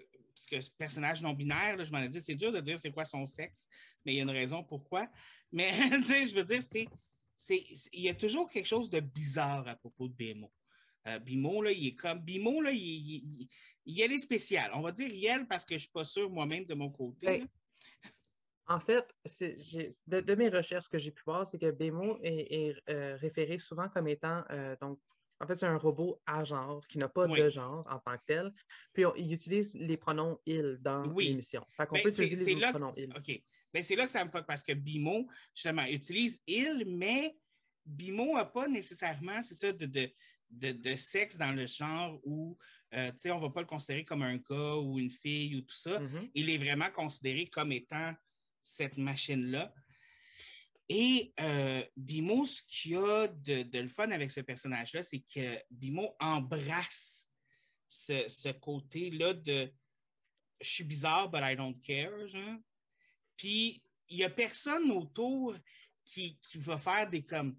ce, ce personnage non-binaire, là, je m'en ai dit, c'est dur de dire c'est quoi son sexe, mais il y a une raison pourquoi. Mais tu sais, je veux dire, c'est, c'est, il y a toujours quelque chose de bizarre à propos de B M O. Euh, Bimo, là, il est comme. Bimo, là, il, il, il, il est spécial. On va dire Yel parce que je ne suis pas sûr moi-même de mon côté. Ben, en fait, de, de, mes recherches, ce que j'ai pu voir, c'est que Bémo est, est euh, référé souvent comme étant, euh, donc, en fait, c'est un robot à genre, qui n'a pas oui. de genre en tant que tel. Puis, on, il utilise les pronoms il dans oui. l'émission. Fait qu'on ben, peut utiliser les là pronoms que, il. OK. Ben, c'est là que ça me fuck parce que Bimo, justement, utilise il, mais Bimo n'a pas nécessairement, c'est ça, de, de, de, de sexe dans le genre où, euh, tu sais, on ne va pas le considérer comme un gars ou une fille ou tout ça. Mm-hmm. Il est vraiment considéré comme étant cette machine-là. Et euh, Bimo, ce qu'il y a de, de le fun avec ce personnage-là, c'est que Bimo embrasse ce, ce côté-là de je suis bizarre, but I don't care, genre. Puis, il n'y a personne autour qui, qui va faire des comme.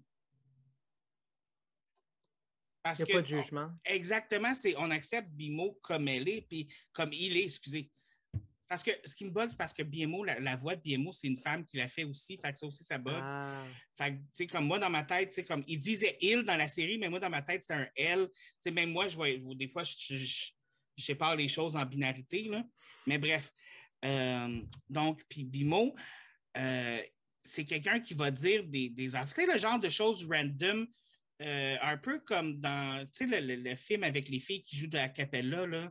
Parce il n'y a que, pas de jugement. On, exactement, c'est on accepte Bimo comme elle est, puis comme il est, excusez. Parce que ce qui me bug, c'est parce que B M O, la, la voix de B M O, c'est une femme qui l'a fait aussi. Fait que ça aussi, ça bug. Ah. Fait que, tu sais, comme moi, dans ma tête, tu sais, comme il disait il dans la série, mais moi, dans ma tête, c'était un elle. Tu sais, même moi, je vois, des fois, je, je, je, je sépare les choses en binarité, là. Mais bref. Euh, donc, puis B M O, euh, c'est quelqu'un qui va dire des, des affaires. Tu sais, le genre de choses random, euh, un peu comme dans, tu sais, le, le, le film avec les filles qui jouent de la cappella, là.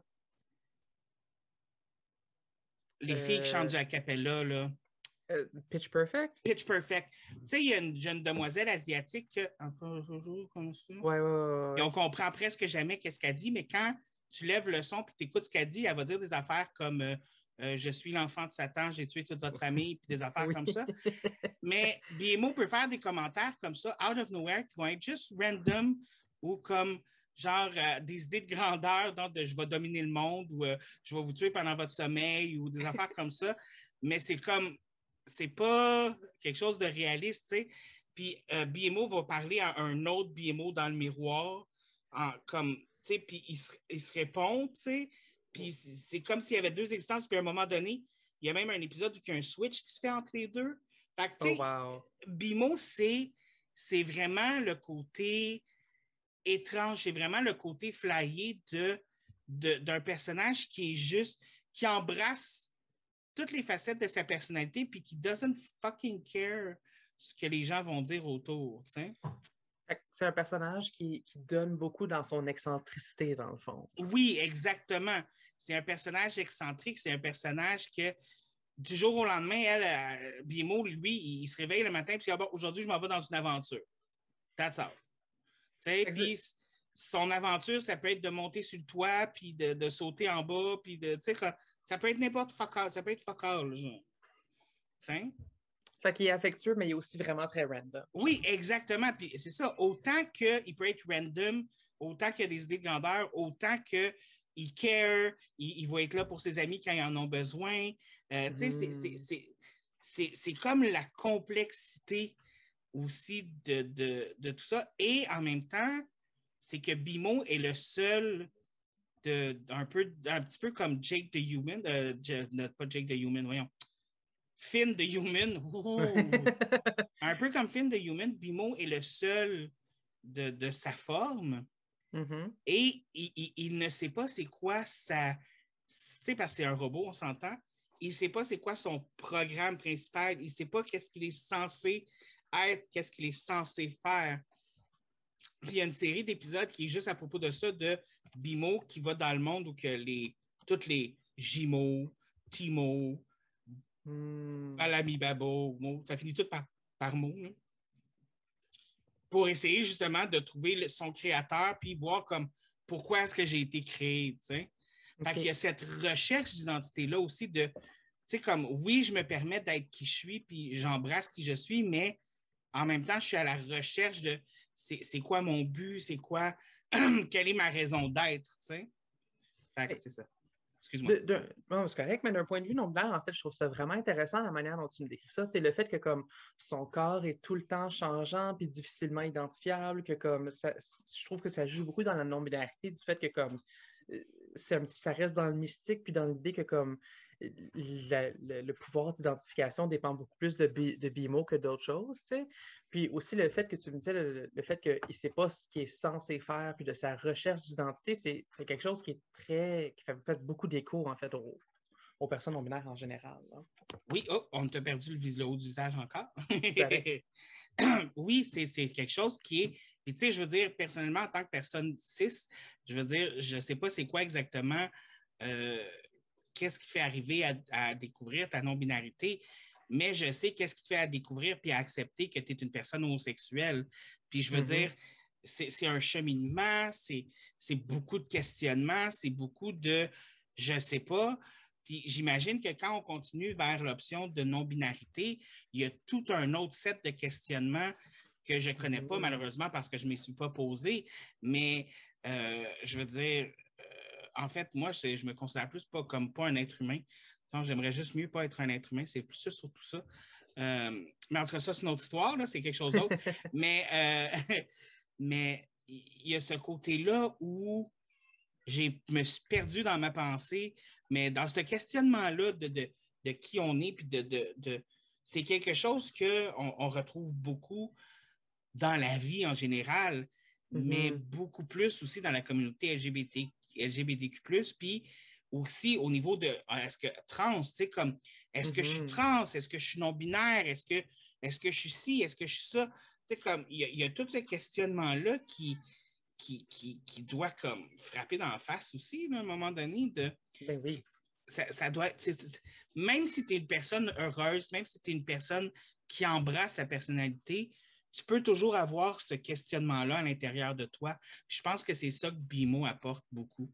Les euh... filles qui chantent du a cappella, là. Euh, Pitch Perfect? Pitch Perfect. Tu sais, il y a une jeune demoiselle asiatique, comme ça. Ouais, ouais, ouais. Et on comprend presque jamais qu'est-ce qu'elle dit, mais quand tu lèves le son et tu écoutes ce qu'elle dit, elle va dire des affaires comme euh, euh, je suis l'enfant de Satan, j'ai tué toute votre famille, puis des affaires oui. comme ça. Mais B M O peut faire des commentaires comme ça, out of nowhere, qui vont être juste random ou comme genre euh, des idées de grandeur, donc de je vais dominer le monde ou euh, je vais vous tuer pendant votre sommeil ou des affaires comme ça. Mais c'est comme, c'est pas quelque chose de réaliste, tu sais. Puis euh, B M O va parler à un autre B M O dans le miroir, en, comme, tu sais, puis il se, il se répond, tu sais. Puis c'est comme s'il y avait deux existences, puis à un moment donné, il y a même un épisode où il y a un switch qui se fait entre les deux. Fait que, tu sais, oh, wow. B M O, c'est, c'est vraiment le côté étrange, c'est vraiment le côté flyé de, de, d'un personnage qui est juste, qui embrasse toutes les facettes de sa personnalité puis qui doesn't fucking care ce que les gens vont dire autour, tu sais. C'est un personnage qui, qui donne beaucoup dans son excentricité, dans le fond. Oui, exactement. C'est un personnage excentrique, c'est un personnage que du jour au lendemain, elle, B M O, lui, il se réveille le matin et il dit ah, bon, aujourd'hui, je m'en vais dans une aventure. That's all. Puis son aventure, ça peut être de monter sur le toit, puis de, de sauter en bas, puis de, tu sais, ça peut être n'importe fuck all, ça peut être fuck all, genre. T'sais? Fait qu'il est affectueux, mais il est aussi vraiment très random. Oui, exactement. Puis c'est ça, autant qu'il peut être random, autant qu'il y a des idées de grandeur, autant qu'il care, il, il va être là pour ses amis quand ils en ont besoin. Euh, mm. Tu sais, c'est, c'est, c'est, c'est comme la complexité aussi de, de, de tout ça. Et en même temps, c'est que B M O est le seul, de, un, peu, un petit peu comme Jake the Human, euh, pas Jake the Human, voyons, Finn the Human, un peu comme Finn the Human, B M O est le seul de, de sa forme. Mm-hmm. Et il, il, il ne sait pas c'est quoi sa... Tu sais, parce que c'est un robot, on s'entend. Il ne sait pas c'est quoi son programme principal. Il ne sait pas qu'est-ce qu'il est censé être, qu'est-ce qu'il est censé faire. Puis il y a une série d'épisodes qui est juste à propos de ça, de B M O qui va dans le monde où que les, toutes les Jimo, Timo, mm. Alami Babo, ça finit tout par, par mot. Là. Pour essayer justement de trouver le, son créateur puis voir comme pourquoi est-ce que j'ai été créé. T'sais. Fait okay. qu'il y a cette recherche d'identité-là aussi de, tu sais, comme oui, je me permets d'être qui je suis puis j'embrasse qui je suis, mais en même temps, je suis à la recherche de c'est, c'est quoi mon but, c'est quoi, quelle est ma raison d'être, tu sais. Fait que c'est ça. Excuse-moi. De, de, non, c'est correct, mais d'un point de vue non-blanc, en fait, je trouve ça vraiment intéressant la manière dont tu me décris ça. C'est le fait que comme son corps est tout le temps changeant puis difficilement identifiable, que comme ça, je trouve que ça joue beaucoup dans la non-binarité du fait que comme c'est un petit, ça reste dans le mystique, puis dans l'idée que comme la, le, le pouvoir d'identification dépend beaucoup plus de, B, de B I M O que d'autres choses, tu sais. Puis aussi le fait que tu me disais, le, le fait qu'il ne sait pas ce qu'il est censé faire, puis de sa recherche d'identité, c'est, c'est quelque chose qui est très, qui fait, fait beaucoup d'écho, en fait, aux, aux personnes non-binaires en général. Là. Oui, oh, on t'a perdu le, vis- le haut du visage encore. Oui, c'est, c'est quelque chose qui est. Puis, tu sais, je veux dire, personnellement, en tant que personne cis, je veux dire, je ne sais pas c'est quoi exactement, euh, qu'est-ce qui te fait arriver à, à découvrir ta non-binarité, mais je sais qu'est-ce qui te fait à découvrir puis à accepter que tu es une personne homosexuelle. Puis, je veux mm-hmm. dire, c'est, c'est un cheminement, c'est, c'est beaucoup de questionnements, c'est beaucoup de je ne sais pas. Puis j'imagine que quand on continue vers l'option de non-binarité, il y a tout un autre set de questionnements que je ne connais pas, malheureusement, parce que je ne m'y suis pas posé. Mais euh, je veux dire, euh, en fait, moi, je, je me considère plus pas comme pas un être humain. Donc, j'aimerais juste mieux pas être un être humain. C'est plus ça, surtout ça. Euh, mais en tout cas, ça, c'est une autre histoire, là, c'est quelque chose d'autre. mais euh, mais il y a ce côté-là où je me suis perdu dans ma pensée, mais dans ce questionnement-là de, de, de qui on est, puis de, de, de c'est quelque chose qu'on on retrouve beaucoup dans la vie en général, mm-hmm. mais beaucoup plus aussi dans la communauté L G B T, L G B T Q plus, puis aussi au niveau de est-ce que trans, tu sais, comme est-ce mm-hmm. que je suis trans, est-ce que je suis non-binaire, est-ce que, est-ce que je suis ci, est-ce que je suis ça, tu sais, comme il y, y a tout ce questionnement-là qui Qui, qui, qui doit comme frapper dans la face aussi, là, à un moment donné. De, ben oui. Ça, ça doit être, c'est, c'est, même si tu es une personne heureuse, même si tu es une personne qui embrasse sa personnalité, tu peux toujours avoir ce questionnement-là à l'intérieur de toi. Puis je pense que c'est ça que B I M O apporte beaucoup.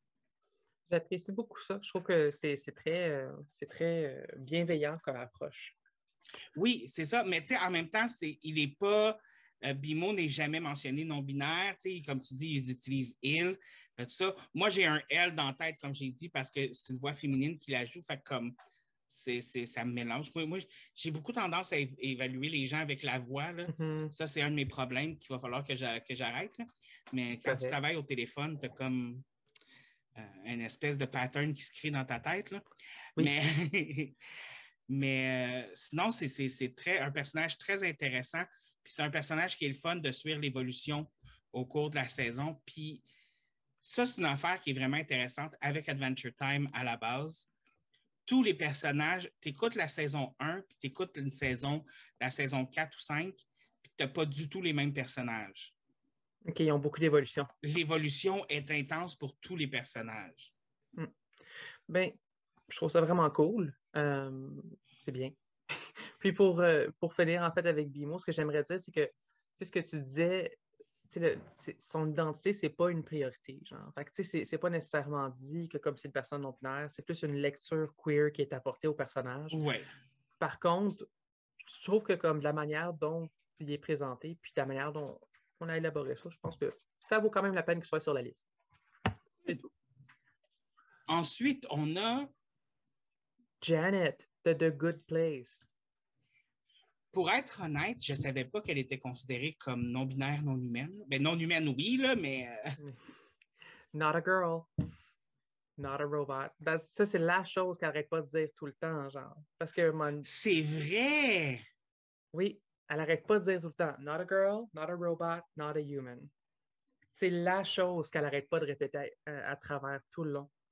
J'apprécie beaucoup ça. Je trouve que c'est, c'est très, euh, c'est très bienveillant comme approche. Oui, c'est ça. Mais tu sais, en même temps, c'est, il n'est pas... Euh, B I M O n'est jamais mentionné non-binaire. Comme tu dis, ils utilisent il, euh, tout ça. Moi, j'ai un L dans la tête, comme j'ai dit, parce que c'est une voix féminine qui la joue. Fait comme c'est, c'est, ça me mélange. Moi, moi, j'ai beaucoup tendance à é- évaluer les gens avec la voix. Là. Mm-hmm. Ça, c'est un de mes problèmes qu'il va falloir que, j'a, que j'arrête. Là. Mais quand tu travailles au téléphone, tu as comme euh, une espèce de pattern qui se crée dans ta tête. Là. Oui. Mais, mais euh, sinon, c'est, c'est, c'est très, un personnage très intéressant. Puis c'est un personnage qui est le fun de suivre l'évolution au cours de la saison. Puis ça, c'est une affaire qui est vraiment intéressante avec Adventure Time à la base. Tous les personnages, tu écoutes la saison un, puis tu écoutes une saison, la saison quatre ou cinq, puis tu n'as pas du tout les mêmes personnages. OK, ils ont beaucoup d'évolution. L'évolution est intense pour tous les personnages. Mm. Ben, je trouve ça vraiment cool. Euh, c'est bien. Puis pour, euh, pour finir en fait avec B I M O, ce que j'aimerais dire, c'est que c'est ce que tu disais, le, son identité, c'est pas une priorité. Genre. Fait que, c'est, c'est pas nécessairement dit que comme c'est une personne non-binaire, c'est plus une lecture queer qui est apportée au personnage. Ouais. Par contre, je trouve que comme de la manière dont il est présenté, puis de la manière dont on a élaboré ça, je pense que ça vaut quand même la peine qu'il soit sur la liste. C'est tout. Ensuite, on a Janet de The Good Place. Pour être honnête, je ne savais pas qu'elle était considérée comme non-binaire, non-humaine. Ben, non-humaine, oui, là, mais... Euh... Not a girl. Not a robot. That, ça, c'est la chose qu'elle n'arrête pas de dire tout le temps, genre. Parce que... Mon... C'est vrai! Oui, elle n'arrête pas de dire tout le temps. Not a girl, not a robot, not a human. C'est la chose qu'elle n'arrête pas de répéter à, à travers tout le long.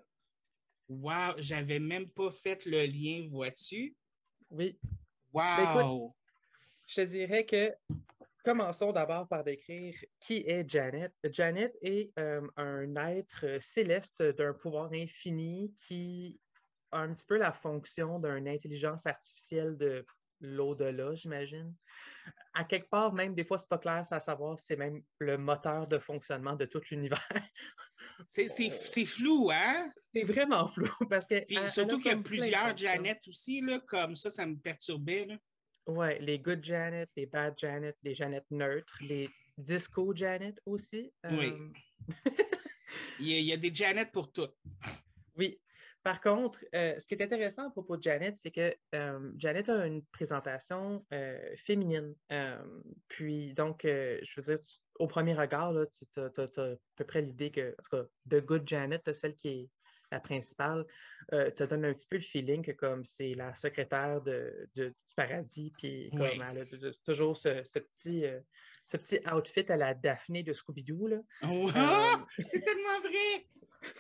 Wow! J'avais même pas fait le lien, vois-tu? Oui. Wow! Ben, écoute, je te dirais que commençons d'abord par décrire qui est Janet. Janet est euh, un être céleste d'un pouvoir infini qui a un petit peu la fonction d'une intelligence artificielle de l'au-delà, j'imagine. À quelque part, même des fois, c'est pas clair à savoir si c'est même le moteur de fonctionnement de tout l'univers. C'est, c'est, c'est flou, hein? C'est vraiment flou. Parce que Puis, elle, surtout elle qu'il y a plusieurs Janet aussi, là, comme ça, ça me perturbait. Là. Ouais, les good Janet, les bad Janet, les Janet neutres, les disco Janet aussi. Oui. Euh... il, y a, il y a des Janet pour tout. Oui. Par contre, euh, ce qui est intéressant à propos de Janet, c'est que euh, Janet a une présentation euh, féminine. Euh, puis, donc, euh, je veux dire, tu- au premier regard, là, tu as, à peu près l'idée que, en tout cas, The Good Janet, là, celle qui est la principale, euh, te donne un petit peu le feeling que comme c'est la secrétaire de, de- du paradis, puis comme Oui. elle a de- de- toujours ce, ce petit, euh, ce petit outfit à la Daphné de Scooby-Doo, là. Oh, Euh, c'est tellement vrai!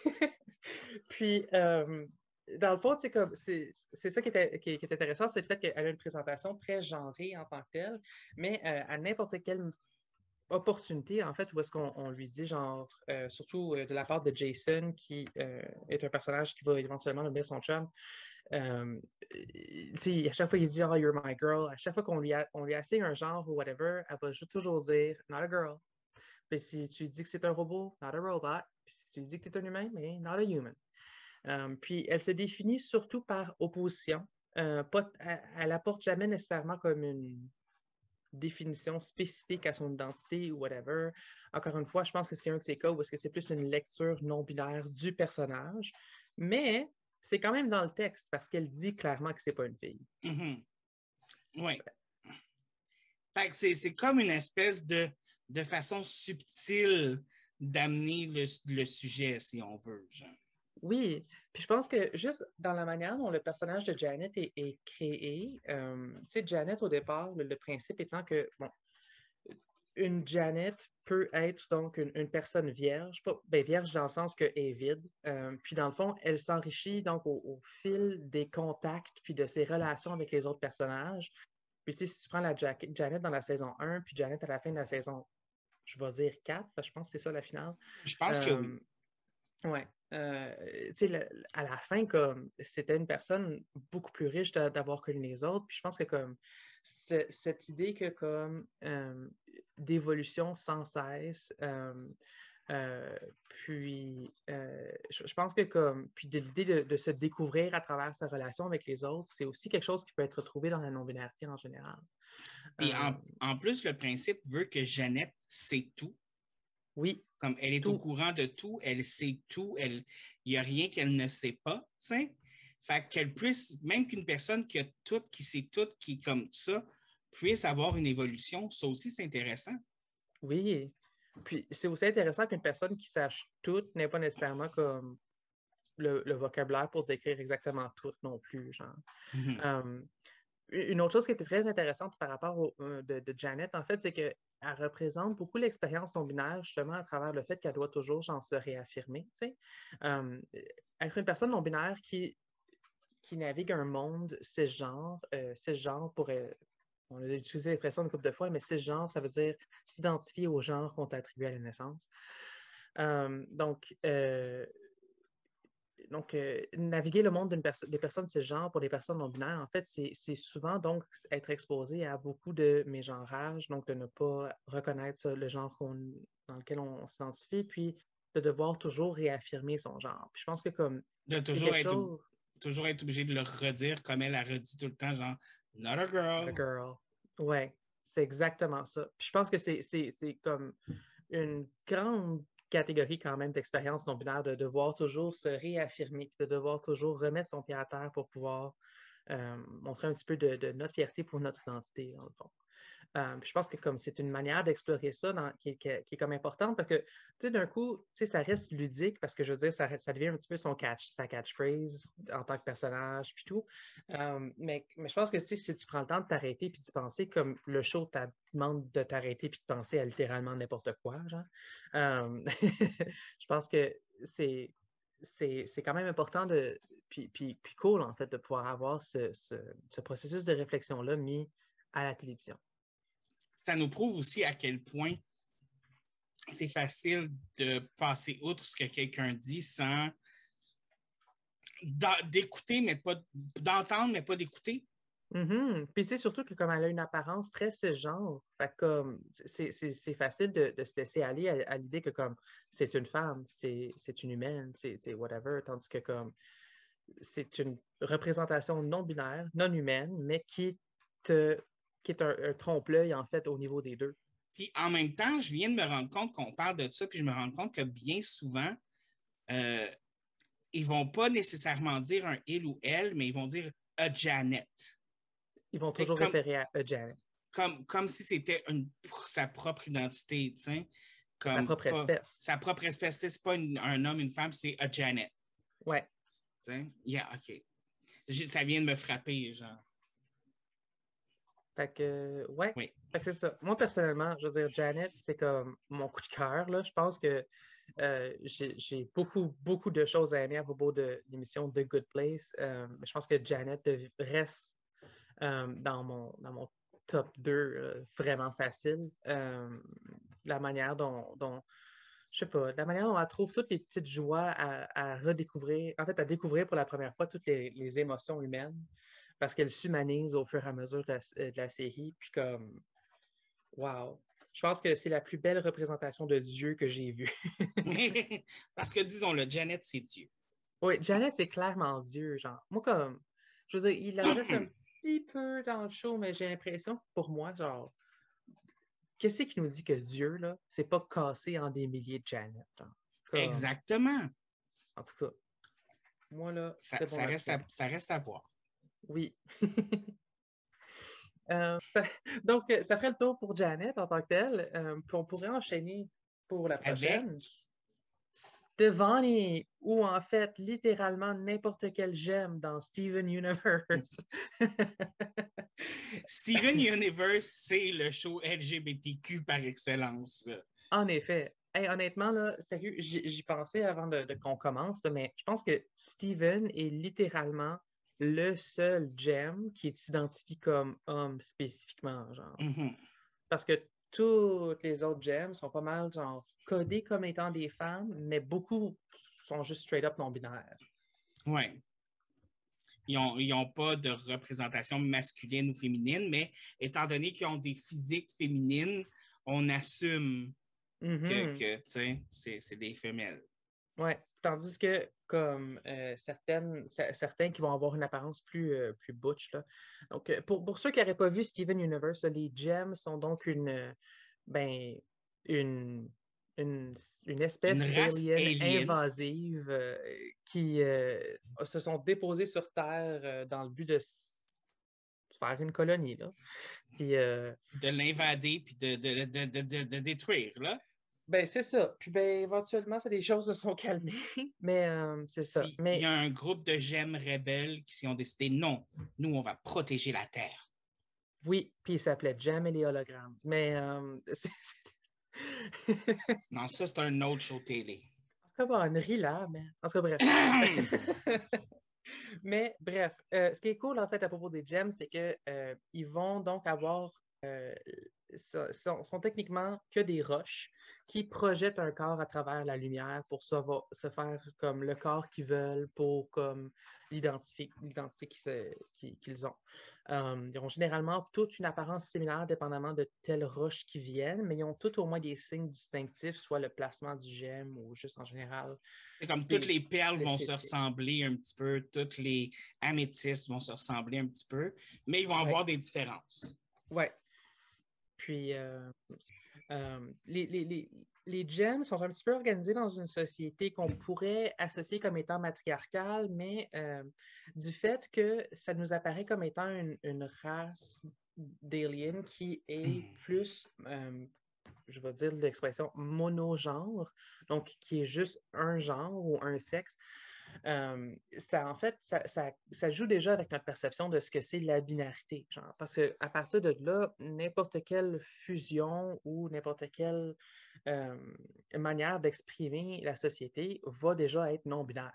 Puis, euh, dans le fond, c'est comme c'est c'est ça qui est, qui est, qui est intéressant, c'est le fait qu'elle a une présentation très genrée en tant que telle, mais euh, à n'importe quelle opportunité, en fait, où est-ce qu'on on lui dit, genre, euh, surtout euh, de la part de Jason, qui euh, est un personnage qui va éventuellement devenir son chum, euh, à chaque fois qu'il dit, oh, you're my girl, à chaque fois qu'on lui, a, on lui assigne un genre ou whatever, elle va juste toujours dire, not a girl. Puis si tu lui dis que c'est un robot, not a robot. Puis si tu lui dis que tu es un humain, mais not a human. Um, puis elle se définit surtout par opposition. Euh, pas, elle n'apporte jamais nécessairement comme une définition spécifique à son identité ou whatever. Encore une fois, je pense que c'est un de ces cas où est-ce que c'est plus une lecture non binaire du personnage, mais c'est quand même dans le texte parce qu'elle dit clairement que c'est pas une fille. Mm-hmm. Oui. Fait que c'est, c'est comme une espèce de, de façon subtile d'amener le, le sujet, si on veut. Genre. Oui, puis je pense que juste dans la manière dont le personnage de Janet est, est créé, euh, tu sais, Janet, au départ, le, le principe étant que, bon, une Janet peut être donc une, une personne vierge, pas ben, vierge dans le sens qu'elle est vide, euh, puis dans le fond, elle s'enrichit donc au, au fil des contacts puis de ses relations avec les autres personnages. Puis tu sais, si tu prends la Jack, Janet dans la saison un, puis Janet à la fin de la saison, je vais dire quatre, parce que je pense que c'est ça la finale. Je pense que oui. Euh, ouais. Euh, tu sais, à la fin, comme c'était une personne beaucoup plus riche d'a- d'avoir connu les autres. Puis je pense que comme c'est- cette idée que comme euh, d'évolution sans cesse, euh, euh, puis euh, je, je pense que comme puis de l'idée de, de se découvrir à travers sa relation avec les autres, c'est aussi quelque chose qui peut être retrouvé dans la non-binarité en général. Puis Euh, en, en plus, le principe veut que Jeannette sait tout. oui. Comme elle est Tout. au courant de tout, elle sait tout, elle, il n'y a rien qu'elle ne sait pas, tu sais. Fait qu'elle puisse, même qu'une personne qui a tout, qui sait tout, qui est comme ça, puisse avoir une évolution, ça aussi, c'est intéressant. Oui. Puis c'est aussi intéressant qu'une personne qui sache tout n'ait pas nécessairement comme le, le vocabulaire pour décrire exactement tout non plus, genre. Mm-hmm. Um, une autre chose qui était très intéressante par rapport au, euh, de, de Janet, en fait, c'est qu'elle représente beaucoup l'expérience non-binaire, justement, à travers le fait qu'elle doit toujours genre, se réaffirmer. Tu sais. Um, être une personne non-binaire qui, qui navigue un monde cisgenre, euh, cisgenre pourrait. On a utilisé l'expression une couple de fois, mais cisgenre, ça veut dire s'identifier au genre qu'on t'a attribué à la naissance. Um, donc, euh, donc, euh, naviguer le monde perso des personnes cisgenres pour les personnes non-binaires, en fait, c'est souvent donc être exposé à beaucoup de mégenrage, donc de ne pas reconnaître ça, le genre dans lequel on, on s'identifie, puis de devoir toujours réaffirmer son genre. Puis je pense que comme De c'est toujours quelque être, chose... toujours être obligé de le redire comme elle a redit tout le temps, genre « not a girl ». Not a girl. Ouais, c'est exactement ça. Puis je pense que c'est comme une grande catégorie quand même d'expérience non-binaire de devoir toujours se réaffirmer, de devoir toujours remettre son pied à terre pour pouvoir euh, montrer un petit peu de, de notre fierté pour notre identité, dans le fond. Euh, je pense que comme c'est une manière d'explorer ça dans, qui, qui, qui, est comme importante parce que, tu sais, d'un coup, tu sais, ça reste ludique parce que je veux dire, ça, ça devient un petit peu son catch, sa catchphrase en tant que personnage puis tout. Euh, mais, mais je pense que, tu sais, si tu prends le temps de t'arrêter puis de penser comme le show te demande de t'arrêter puis de penser à littéralement n'importe quoi, genre, euh, je pense que c'est c'est quand même important de, puis, puis, puis cool en fait de pouvoir avoir ce, ce, ce processus de réflexion-là mis à la télévision. Ça nous prouve aussi à quel point c'est facile de passer outre ce que quelqu'un dit sans d'écouter, mais pas d'entendre, mais pas d'écouter. Mm-hmm. Puis tu sais, surtout que comme elle a une apparence très cisgenre, fait comme c'est facile de, de se laisser aller à, à l'idée que comme c'est une femme, c'est une humaine, c'est whatever, tandis que comme c'est une représentation non binaire, non humaine, mais qui te qui est un, un trompe-l'œil en fait au niveau des deux. Puis en même temps, je viens de me rendre compte qu'on parle de ça, puis je me rends compte que bien souvent, euh, ils ne vont pas nécessairement dire un il ou elle, mais ils vont dire a Janet. Ils vont T'sais, toujours comme, référer à a Janet. Comme, comme si c'était une, sa propre identité, tu sais. Sa propre pas, espèce. Sa propre espèce. C'est pas une, un homme, une femme, c'est a Janet. Ouais. Tu sais? Yeah, OK. Ça vient de me frapper, genre. Fait que, ouais. Oui. Fait que c'est ça. Moi, personnellement, je veux dire, Janet, c'est comme mon coup de cœur, là. Je pense que euh, j'ai beaucoup, beaucoup de choses à aimer à propos de l'émission The Good Place. Euh, je pense que Janet reste euh, dans, mon, dans mon top deux euh, vraiment facile. Euh, la manière dont, dont je sais pas, la manière dont elle trouve toutes les petites joies à, à redécouvrir, en fait, à découvrir pour la première fois toutes les, les émotions humaines, parce qu'elle s'humanise au fur et à mesure de la, de la série, puis comme, wow! Je pense que c'est la plus belle représentation de Dieu que j'ai vue. Parce que, disons-le, Janet, c'est Dieu. Oui, Janet, c'est clairement Dieu, genre. Moi, comme, je veux dire, il adresse un petit peu dans le show, mais j'ai l'impression que pour moi, genre, qu'est-ce qui nous dit que Dieu, là, c'est pas cassé en des milliers de Janet, genre. Comme, exactement. En tout cas, moi, là, ça, c'est bon. Ça reste, à, ça reste à voir. Oui. euh, ça, donc, ça ferait le tour pour Janet en tant que telle. Euh, puis on pourrait enchaîner pour la prochaine. Avec Stevonnie, ou en fait, littéralement n'importe quel gemme dans Steven Universe. Steven Universe, c'est le show L G B T Q par excellence. Là. En effet. Hey, honnêtement, là, sérieux, j'y pensais avant de, de qu'on commence, là, mais je pense que Steven est littéralement le seul gem qui s'identifie comme homme spécifiquement, genre. Mm-hmm. Parce que toutes les autres gems sont pas mal, genre, codés comme étant des femmes, mais beaucoup sont juste straight up non-binaires. Ouais. Ils n'ont pas de représentation masculine ou féminine, mais étant donné qu'ils ont des physiques féminines, on assume Mm-hmm. que, que c'est des femelles. Oui, tandis que comme euh, certaines, certains qui vont avoir une apparence plus, euh, plus butch. Là. Donc, euh, pour, pour ceux qui n'auraient pas vu Steven Universe, les gems sont donc une, euh, ben, une, une, une espèce d'alien invasive euh, qui euh, se sont déposés sur Terre euh, dans le but de faire une colonie. Là. Puis, euh, de l'invader puis de, de, de, de, de, de détruire, là. Ben, c'est ça. Puis, ben, éventuellement, ça, les choses se sont calmées. Mais euh, c'est ça. Puis, Mais il y a un groupe de gemmes rebelles qui ont décidé non, nous, on va protéger la Terre. Oui, puis il s'appelait Gem et les hologrammes. Mais. Euh, c'est, c'est... non, ça, c'est un autre show télé. Comme on rit là, mais. En tout cas, bref. Mais bref, euh, ce qui est cool en fait à propos des gems, c'est qu'ils euh, vont donc avoir. Euh, sont, sont techniquement que des roches qui projettent un corps à travers la lumière pour se, se faire comme le corps qu'ils veulent pour comme l'identité qu'ils, qu'ils ont. Um, ils ont généralement toute une apparence similaire dépendamment de telles roches qui viennent, mais ils ont toutes au moins des signes distinctifs, soit le placement du gemme ou juste en général. C'est comme toutes les perles vont se ressembler un petit peu, toutes les améthystes vont se ressembler un petit peu, mais ils vont avoir ouais. des différences. Oui. Puis, euh, euh, les, les, les, les gems sont un petit peu organisés dans une société qu'on pourrait associer comme étant matriarcale, mais euh, du fait que ça nous apparaît comme étant une, une race d'aliens qui est plus, euh, je vais dire l'expression, monogenre, donc qui est juste un genre ou un sexe. Euh, ça, en fait, ça, ça, ça joue déjà avec notre perception de ce que c'est la binarité. Genre, parce qu'à partir de là, n'importe quelle fusion ou n'importe quelle euh, manière d'exprimer la société va déjà être non-binaire.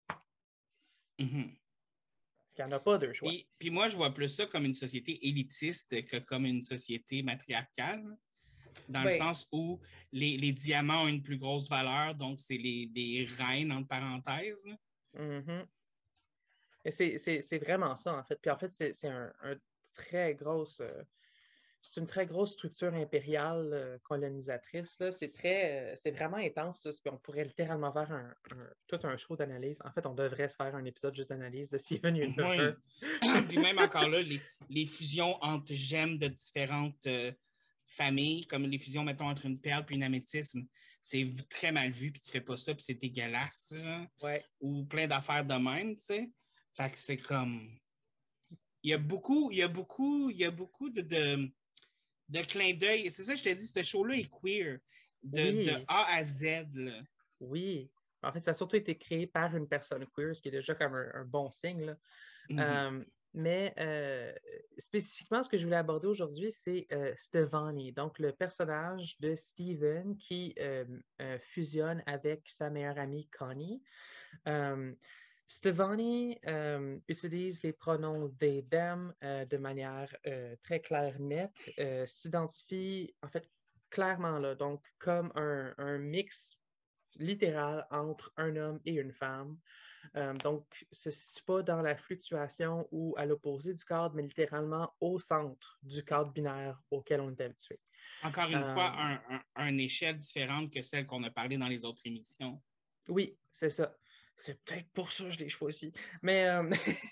Mm-hmm. Parce qu'il n'y en a pas deux choix. Puis, puis moi, je vois plus ça comme une société élitiste que comme une société matriarcale. Dans ben, le sens où les, les diamants ont une plus grosse valeur, donc c'est les, les reines, entre parenthèses. Mm-hmm. C'est, c'est, c'est vraiment ça, en fait. Puis en fait, c'est, c'est un, un très grosse... Euh, c'est une très grosse structure impériale euh, colonisatrice. Là. C'est, très, euh, c'est vraiment intense. Là. Puis on pourrait littéralement faire un, un, tout un show d'analyse. En fait, on devrait se faire un épisode juste d'analyse de Steven Universe. Oui. Puis même encore là, les, les fusions entre gemmes de différentes... Euh, famille, comme les fusions, mettons, entre une perle et une améthyste, c'est très mal vu, puis tu fais pas ça, puis c'est dégueulasse, genre. Ouais. Ou plein d'affaires de même, tu sais. Fait que c'est comme... Il y a beaucoup, il y a beaucoup, il y a beaucoup de, de, de clins d'œil. C'est ça que je t'ai dit, ce show-là est queer, de, Oui. de A à Z, là. Oui. En fait, ça a surtout été créé par une personne queer, ce qui est déjà comme un, un bon signe, là. Mm-hmm. Euh, mais euh, spécifiquement, ce que je voulais aborder aujourd'hui, c'est euh, Stevonnie, donc le personnage de Steven qui euh, euh, fusionne avec sa meilleure amie Connie. Euh, Stevonnie euh, utilise les pronoms they, them euh, de manière euh, très claire, nette, euh, s'identifie en fait clairement là, donc comme un, un mix littéral entre un homme et une femme. Euh, donc, ce ne se situe pas dans la fluctuation ou à l'opposé du cadre, mais littéralement au centre du cadre binaire auquel on est habitué. Encore une Euh, fois, un, un, une échelle différente que celle qu'on a parlé dans les autres émissions. Oui, c'est ça. C'est peut-être pour ça que je l'ai choisi. Mais, euh...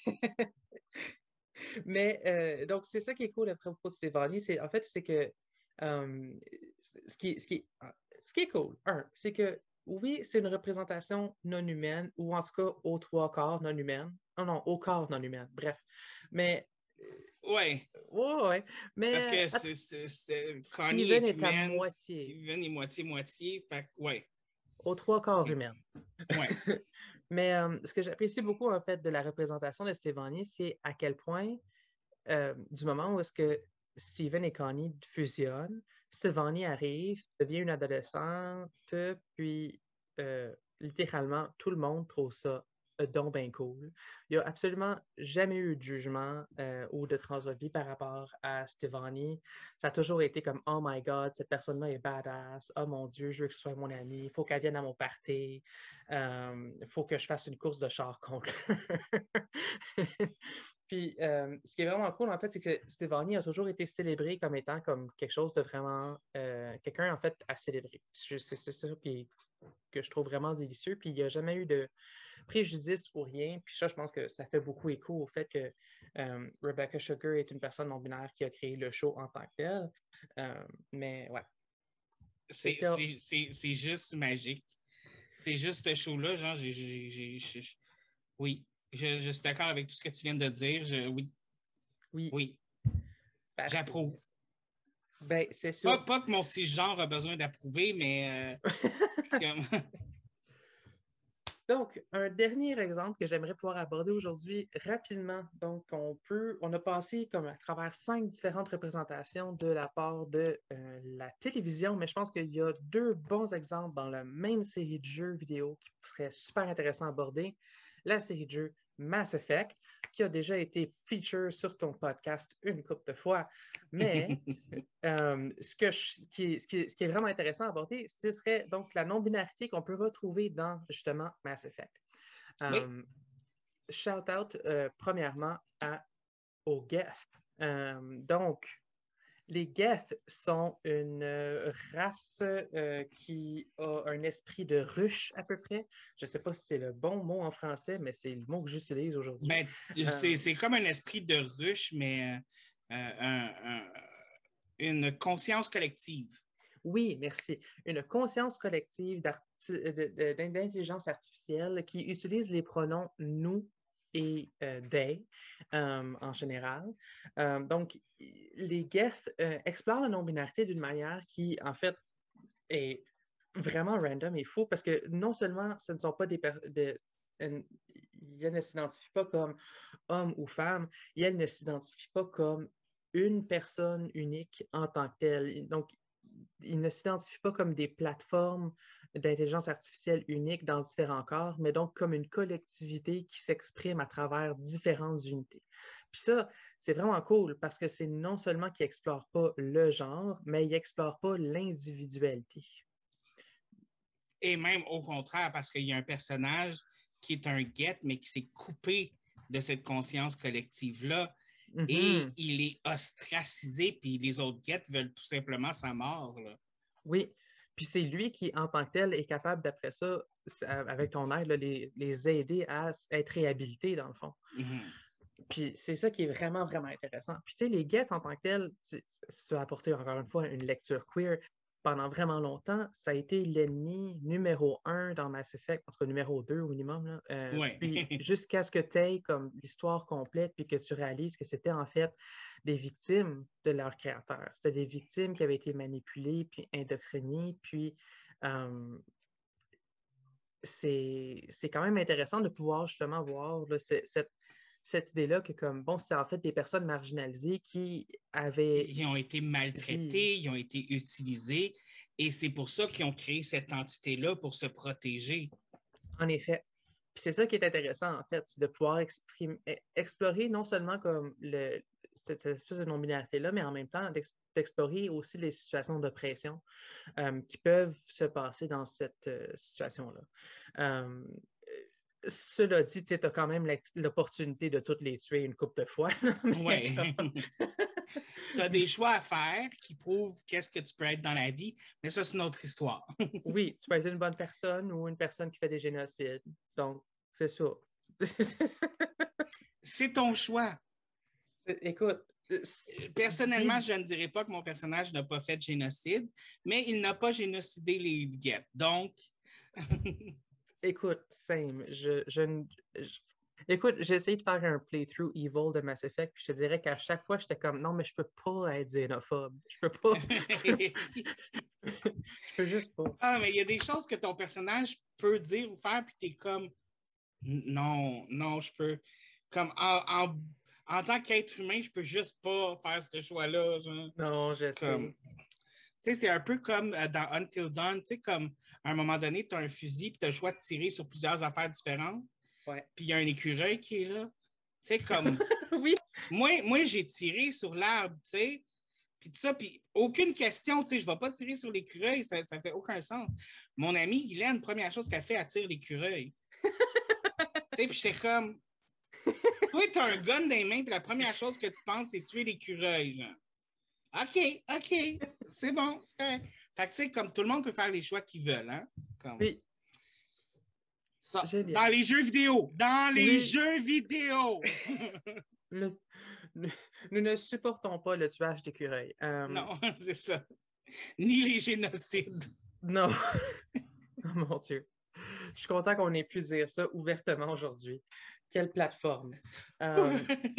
mais euh, donc, c'est ça qui est cool à propos de Stevonnie. C'est, en fait, c'est que euh, ce, qui, ce, qui, ce qui est cool, un, c'est que oui, c'est une représentation non humaine, ou en tout cas aux trois quarts non humaine. Non, non, au quart non humaine, bref. Mais. Ouais. Ouais, ouais. Mais. Parce que c'est, c'est, c'est, Connie Steven est est à humaine, moitié. Steven est moitié-moitié. Fait que, ouais. Aux trois quarts Okay. humaine. Ouais. Mais euh, ce que j'apprécie beaucoup, en fait, de la représentation de Stevonnie, c'est à quel point, euh, du moment où est-ce que Steven et Connie fusionnent, Stevonnie arrive, devient une adolescente, puis euh, littéralement, tout le monde trouve ça euh, donc bien cool. Il n'y a absolument jamais eu de jugement euh, ou de transphobie par rapport à Stevonnie. Ça a toujours été comme « Oh my God, cette personne-là est badass. Oh mon Dieu, je veux que ce soit mon ami. Il faut qu'elle vienne à mon party. Il euh, faut que je fasse une course de char contre Puis, euh, ce qui est vraiment cool, en fait, c'est que Stevonnie a toujours été célébré comme étant comme quelque chose de vraiment... Euh, quelqu'un, en fait, à célébrer. C'est, c'est ça qui, que je trouve vraiment délicieux. Puis, il n'y a jamais eu de préjudice ou rien. Puis ça, je pense que ça fait beaucoup écho au fait que euh, Rebecca Sugar est une personne non-binaire qui a créé le show en tant que tel. Euh, mais, ouais. C'est, c'est, c'est, c'est juste magique. C'est juste ce show-là, genre, j'ai... j'ai, j'ai, j'ai oui. Je, je suis d'accord avec tout ce que tu viens de dire. Je, oui. Oui. Oui. Parfait. J'approuve. Ben, c'est sûr. Pas, pas que mon cisgenre a besoin d'approuver, mais... Euh, comme... Donc, un dernier exemple que j'aimerais pouvoir aborder aujourd'hui rapidement. Donc, on peut, on a passé comme à travers cinq différentes représentations de la part de euh, la télévision, mais je pense qu'il y a deux bons exemples dans la même série de jeux vidéo qui seraient super intéressants à aborder. La série de jeux Mass Effect, qui a déjà été feature sur ton podcast une couple de fois. Mais euh, ce, que je, ce, qui est, ce, qui est, ce qui est vraiment intéressant à aborder, ce serait donc la non-binarité qu'on peut retrouver dans justement Mass Effect. Oui. Um, shout out euh, premièrement à, aux Geth. Um, donc, les Geth sont une euh, race euh, qui a un esprit de ruche à peu près. Je ne sais pas si c'est le bon mot en français, mais c'est le mot que j'utilise aujourd'hui. Ben, c'est, um, c'est comme un esprit de ruche, mais euh, un, un, une conscience collective. Oui, merci. Une conscience collective d'intelligence artificielle qui utilise les pronoms nous et euh, they euh, en général. Euh, donc, les Geth euh, explorent la non-binarité d'une manière qui, en fait, est vraiment random et fou parce que non seulement ce ne sont pas des personnes... De, elles ne s'identifient pas comme homme ou femme, et elles ne s'identifient pas comme une personne unique en tant que telle. Donc, ils ne s'identifient pas comme des plateformes d'intelligence artificielle uniques dans différents corps, mais donc comme une collectivité qui s'exprime à travers différentes unités. Puis ça, c'est vraiment cool parce que c'est non seulement qu'ils n'explorent pas le genre, mais ils n'explorent pas l'individualité. Et même au contraire, parce qu'il y a un personnage qui est un Geth, mais qui s'est coupé de cette conscience collective-là. Mm-hmm. Et il est ostracisé, puis les autres Geth veulent tout simplement sa mort. Là. Oui, puis c'est lui qui, en tant que tel, est capable, d'après ça, avec ton aide, là, les, les aider à être réhabilités, dans le fond. Mm-hmm. Puis c'est ça qui est vraiment, vraiment intéressant. Puis tu sais, les Geth en tant que tels, si tu as apporté encore une fois une lecture queer, pendant vraiment longtemps, ça a été l'ennemi numéro un dans Mass Effect, en tout cas numéro deux au minimum. Là. Euh, Ouais. puis jusqu'à ce que tu aies comme l'histoire complète, puis que tu réalises que c'était en fait des victimes de leur créateur. C'était des victimes qui avaient été manipulées, puis indoctrinées, puis euh, c'est, c'est quand même intéressant de pouvoir justement voir là, ce- cette, cette idée-là que comme, bon, c'était en fait des personnes marginalisées qui avaient... Ils ont été maltraités, ils ont été utilisés, et c'est pour ça qu'ils ont créé cette entité-là pour se protéger. En effet. Puis c'est ça qui est intéressant, en fait, c'est de pouvoir exprimer, explorer non seulement comme le, cette espèce de non-binarité-là, mais en même temps d'ex- d'explorer aussi les situations d'oppression euh, qui peuvent se passer dans cette euh, situation-là. Euh, cela dit, tu as quand même l'opportunité de toutes les tuer une couple de fois. Oui. Tu as des choix à faire qui prouvent qu'est-ce que tu peux être dans la vie, mais ça, c'est une autre histoire. Oui, tu peux être une bonne personne ou une personne qui fait des génocides. Donc, c'est ça. C'est ton choix. Écoute. Personnellement, je ne dirais pas que mon personnage n'a pas fait de génocide, mais il n'a pas génocidé les Geth. Donc. Écoute, same. Je, je, je... Écoute, j'ai essayé de faire un playthrough evil de Mass Effect, puis je te dirais qu'à chaque fois, j'étais comme non, mais je peux pas être xénophobe. Je peux pas. Je peux juste pas. Ah, mais il y a des choses que ton personnage peut dire ou faire, puis tu es comme non, non, je peux. Comme en, en, en tant qu'être humain, je peux juste pas faire ce choix-là. Genre. Non, je Comme, sais. tu sais, c'est un peu comme euh, dans Until Dawn, tu sais, comme à un moment donné, tu as un fusil, puis tu as le choix de tirer sur plusieurs affaires différentes. Ouais. Puis il y a un écureuil qui est là. Tu sais, comme. Oui. Moi, moi j'ai tiré sur l'arbre, tu sais. Puis tout ça, puis aucune question, tu sais, je ne vais pas tirer sur l'écureuil, ça ne fait aucun sens. Mon amie Guylaine, première chose qu'elle fait, elle tire l'écureuil. Tu sais, puis j'étais comme, toi, tu as un gun dans les mains, puis la première chose que tu penses, c'est tuer l'écureuil, genre. OK, OK, c'est bon, c'est correct. Fait que, tu sais, comme tout le monde peut faire les choix qu'ils veulent, hein? Comme... Oui. Ça, Génial. dans les jeux vidéo, dans les oui. jeux vidéo! Le, le, nous ne supportons pas le tuage d'écureuil. Euh, non, c'est ça. Ni les génocides. Non. Oh mon Dieu. Je suis content qu'on ait pu dire ça ouvertement aujourd'hui. Quelle plateforme. Euh,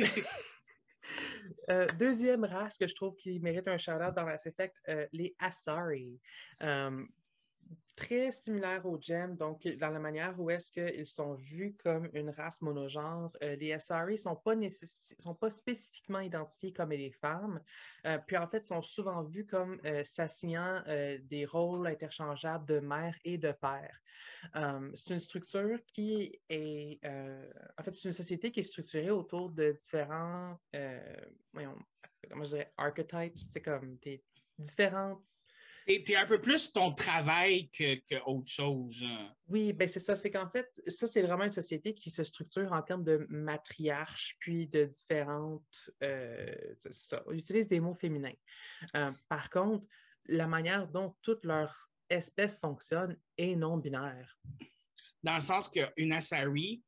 euh, deuxième race que je trouve qui mérite un shout-out dans Mass Effect, euh, les Asari. Euh, très similaire aux Gem, donc dans la manière où est-ce qu'ils sont vus comme une race monogenre. Euh, les Asari ne sont pas, nécess... sont pas spécifiquement identifiés comme des femmes, euh, puis en fait sont souvent vus comme euh, s'assignant euh, des rôles interchangeables de mère et de père. Euh, c'est une structure qui est, euh, en fait, c'est une société qui est structurée autour de différents, euh, voyons, comment je dirais, archetypes, c'est comme des différentes. T'es, t'es un peu plus ton travail que, que autre chose. Hein. Oui, ben c'est ça. C'est qu'en fait, ça, c'est vraiment une société qui se structure en termes de matriarches, puis de différentes. Euh, c'est ça. On utilise des mots féminins. Euh, par contre, la manière dont toute leur espèce fonctionne est non binaire. Dans le sens qu'une Asari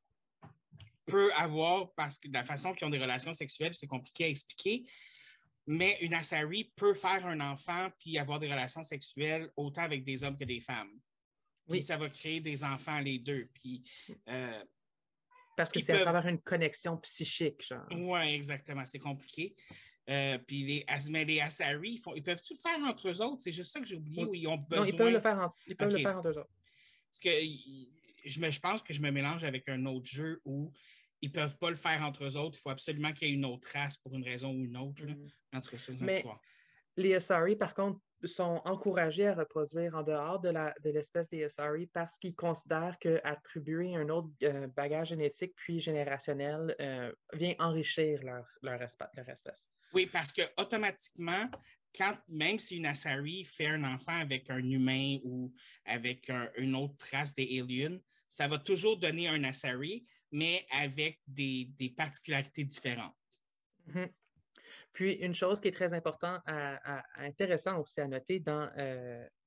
peut avoir, parce que de la façon qu'ils ont des relations sexuelles, c'est compliqué à expliquer, mais une Asari peut faire un enfant puis avoir des relations sexuelles autant avec des hommes que des femmes. Puis Oui. ça va créer des enfants les deux. Puis, euh, Parce que c'est peuvent... à travers une connexion psychique, genre. Oui, exactement. C'est compliqué. Euh, puis les, mais les Asari, ils, font, ils peuvent-tu le faire entre eux autres? C'est juste ça que j'ai oublié, oui. Ou ils ont besoin... Non, ils peuvent le faire, en, ils peuvent okay. le faire entre eux autres. Parce que je, me, je pense que je me mélange avec un autre jeu où ils ne peuvent pas le faire entre eux autres. Il faut absolument qu'il y ait une autre race pour une raison ou une autre. Mm. Entre eux, c'est une mais histoire. Les Asari, par contre, sont encouragés à reproduire en dehors de, la, de l'espèce des Asari parce qu'ils considèrent qu'attribuer un autre euh, bagage génétique puis générationnel euh, vient enrichir leur, leur, espèce, leur espèce. Oui, parce que automatiquement, quand, même si une Asari fait un enfant avec un humain ou avec un, une autre race des aliens, ça va toujours donner un Asari, mais avec des, des particularités différentes. Mm-hmm. Puis, une chose qui est très importante, à, à, intéressante aussi à noter dans, euh,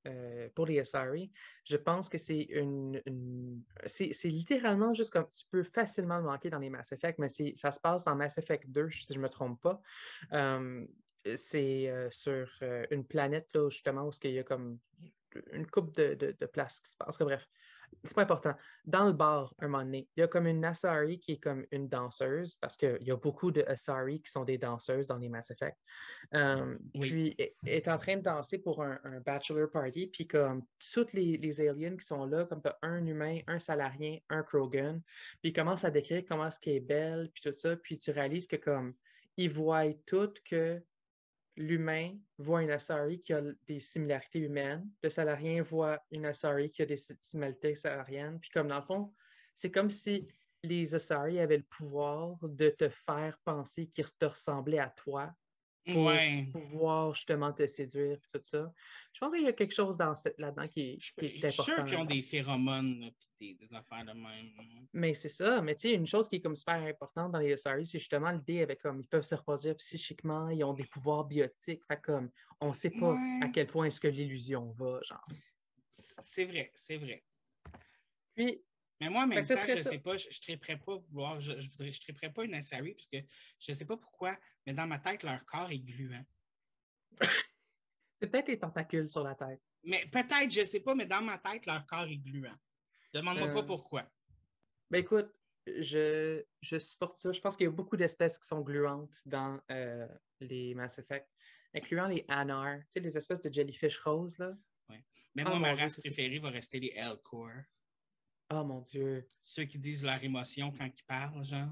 euh, pour les S R E, je pense que c'est une, une c'est, c'est littéralement juste comme tu peux facilement le manquer dans les Mass Effect, mais c'est, ça se passe dans Mass Effect deux, si je ne me trompe pas. Euh, c'est euh, sur euh, une planète, là, justement, où il y a comme une coupe de, de, de places qui se passe. Bref, c'est pas important. Dans le bar, un moment donné, il y a comme une S R E qui est comme une danseuse, parce qu'il y a beaucoup de S R E qui sont des danseuses dans les Mass Effect. Euh, Oui. Puis, elle est en train de danser pour un, un bachelor party, puis comme tous les, les aliens qui sont là, comme tu as un humain, un salarien, un Krogan, puis ils commencent à décrire comment est-ce qu'elle est belle, puis tout ça, puis tu réalises que comme, ils voient toutes que l'humain voit une S R E qui a des similarités humaines, le salarien voit une S R E qui a des similarités salariennes, puis comme dans le fond, c'est comme si les S R E avaient le pouvoir de te faire penser qu'ils te ressemblaient à toi pour Ouais. pouvoir justement te séduire et tout ça. Je pense qu'il y a quelque chose dans cette, là-dedans qui est, Je qui je est suis sûr important qu'ils ont là-dedans. des phéromones, là, puis des, des affaires de même. Mais c'est ça. Mais tu sais, une chose qui est comme super importante dans les S R E, c'est justement l'idée avec comme ils peuvent se reproduire psychiquement, ils ont des pouvoirs biotiques. Fait comme on sait pas à Ouais. quel point est-ce que l'illusion va, genre. C'est vrai, c'est vrai. Puis, Mais moi, en fait que même ce temps, serait je ne ça. sais pas, je ne triperais pas vouloir, je, je, voudrais, je triperais pas une S R E parce que je ne sais pas pourquoi, mais dans ma tête, leur corps est gluant. C'est peut-être les tentacules sur la tête. Mais peut-être, je ne sais pas, mais dans ma tête, leur corps est gluant. Demande-moi pas Euh, pourquoi. Ben écoute, je, je supporte ça. Je pense qu'il y a beaucoup d'espèces qui sont gluantes dans euh, les Mass Effect, incluant les Anar, tu sais, les espèces de jellyfish roses, là. Ouais. Mais Oh moi, ma mon Dieu, race ça c'est... préférée va rester les Elcor. Oh mon Dieu, Ceux qui disent leur émotion quand ils parlent, genre.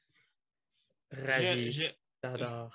Je, ravi, je... j'adore.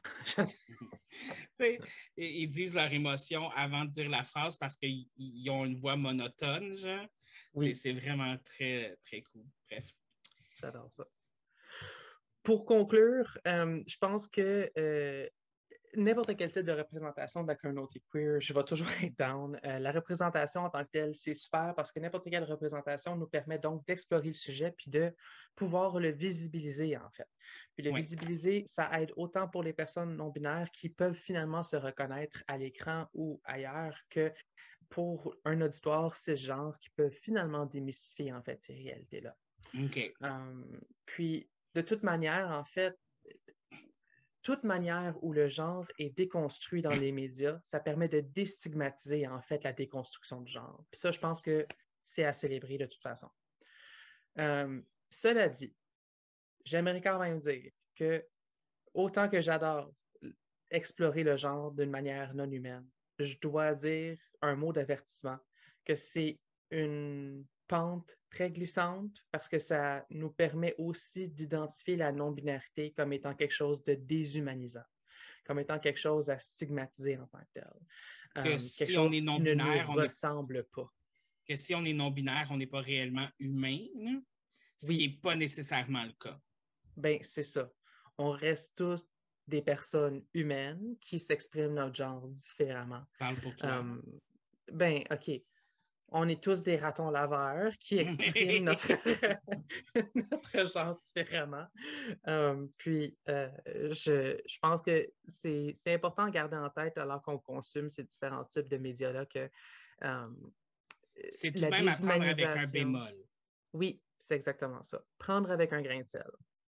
ils disent leur émotion avant de dire la phrase parce qu'ils ont une voix monotone, genre. C'est, Oui, c'est vraiment très, très cool. Bref. j'adore ça. Pour conclure, euh, je pense que euh, n'importe quel type de représentation de la communauté queer, je vais toujours être down. Euh, la représentation en tant que telle, c'est super parce que n'importe quelle représentation nous permet donc d'explorer le sujet puis de pouvoir le visibiliser, en fait. Puis le Oui. visibiliser, ça aide autant pour les personnes non-binaires qui peuvent finalement se reconnaître à l'écran ou ailleurs que pour un auditoire cisgenre qui peut finalement démystifier, en fait, ces réalités-là. OK. Um, puis, de toute manière, en fait, toute manière où le genre est déconstruit dans les médias, ça permet de déstigmatiser en fait la déconstruction du genre. Puis ça, je pense que c'est à célébrer de toute façon. Euh, cela dit, j'aimerais quand même dire que autant que j'adore explorer le genre d'une manière non humaine, je dois dire un mot d'avertissement que c'est une pente très glissante parce que ça nous permet aussi d'identifier la non-binarité comme étant quelque chose de déshumanisant, comme étant quelque chose à stigmatiser en tant que tel, Que euh, quelque si on est chose qui ne nous non-binaire, on est ressemble pas. que si on est non-binaire, on n'est pas réellement humain, là, ce qui Oui, n'est pas nécessairement le cas. ben c'est ça. On reste tous des personnes humaines qui s'expriment notre genre différemment. Parle pour toi. Euh, ben, OK. On est tous des ratons laveurs qui expriment notre, notre genre différemment. Euh, puis, euh, je, je pense que c'est c'est important de garder en tête alors qu'on consomme ces différents types de médias-là que euh, C'est tout de la même à prendre avec un déshumanisation, bémol. oui, c'est exactement ça. Prendre avec un grain de sel.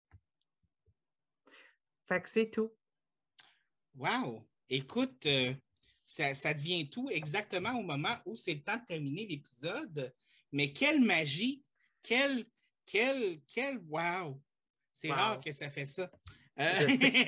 Fait que c'est tout. Wow! Écoute, euh, ça, ça devient tout exactement au moment où c'est le temps de terminer l'épisode. Mais quelle magie! Quelle, quelle, quelle, wow! C'est rare Wow, que ça fait ça. Euh, je sais.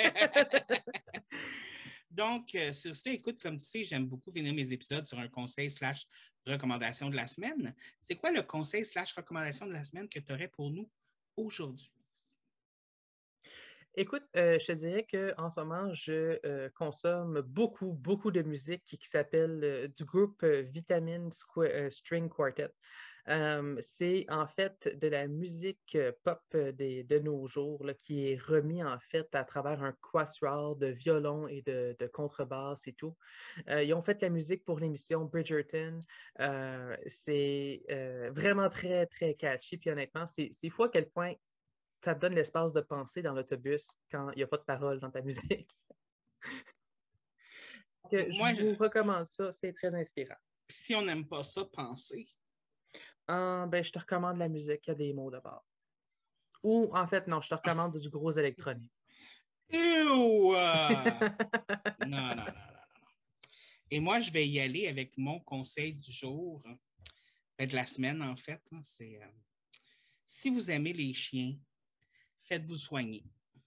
Donc, euh, sur ce, écoute, comme tu sais, j'aime beaucoup finir mes épisodes sur un conseil slash recommandation de la semaine. C'est quoi le conseil slash recommandation de la semaine que tu aurais pour nous aujourd'hui? Écoute, euh, je te dirais qu'en ce moment, je euh, consomme beaucoup, beaucoup de musique qui, qui s'appelle euh, du groupe euh, Vitamin Squ euh, String Quartet. Euh, c'est en fait de la musique euh, pop euh, des, de nos jours là, qui est remis en fait à travers un quatuor de violon et de, de contrebasse et tout. Euh, ils ont fait la musique pour l'émission Bridgerton. Euh, c'est euh, vraiment très, très catchy. Puis honnêtement, c'est c'est fou à quel point ça te donne l'espace de penser dans l'autobus quand il n'y a pas de parole dans ta musique. Que je Moi, je, vous recommande ça, c'est très inspirant. Puis si on n'aime pas ça, penser. Ah, ben, je te recommande la musique, il y a des mots de bord. Ou, en fait, non, je te recommande du gros électronique. Ew! euh, Non, non, non, non, non. Et moi, je vais y aller avec mon conseil du jour, de la semaine, en fait. C'est euh, si vous aimez les chiens, faites-vous soigner.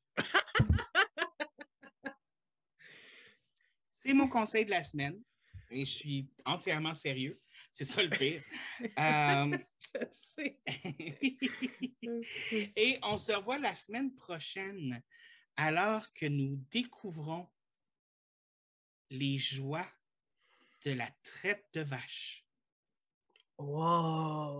C'est mon conseil de la semaine. Et je suis entièrement sérieux. C'est ça le pire. Euh... Et on se revoit la semaine prochaine alors que nous découvrons les joies de la traite de vache. Wow!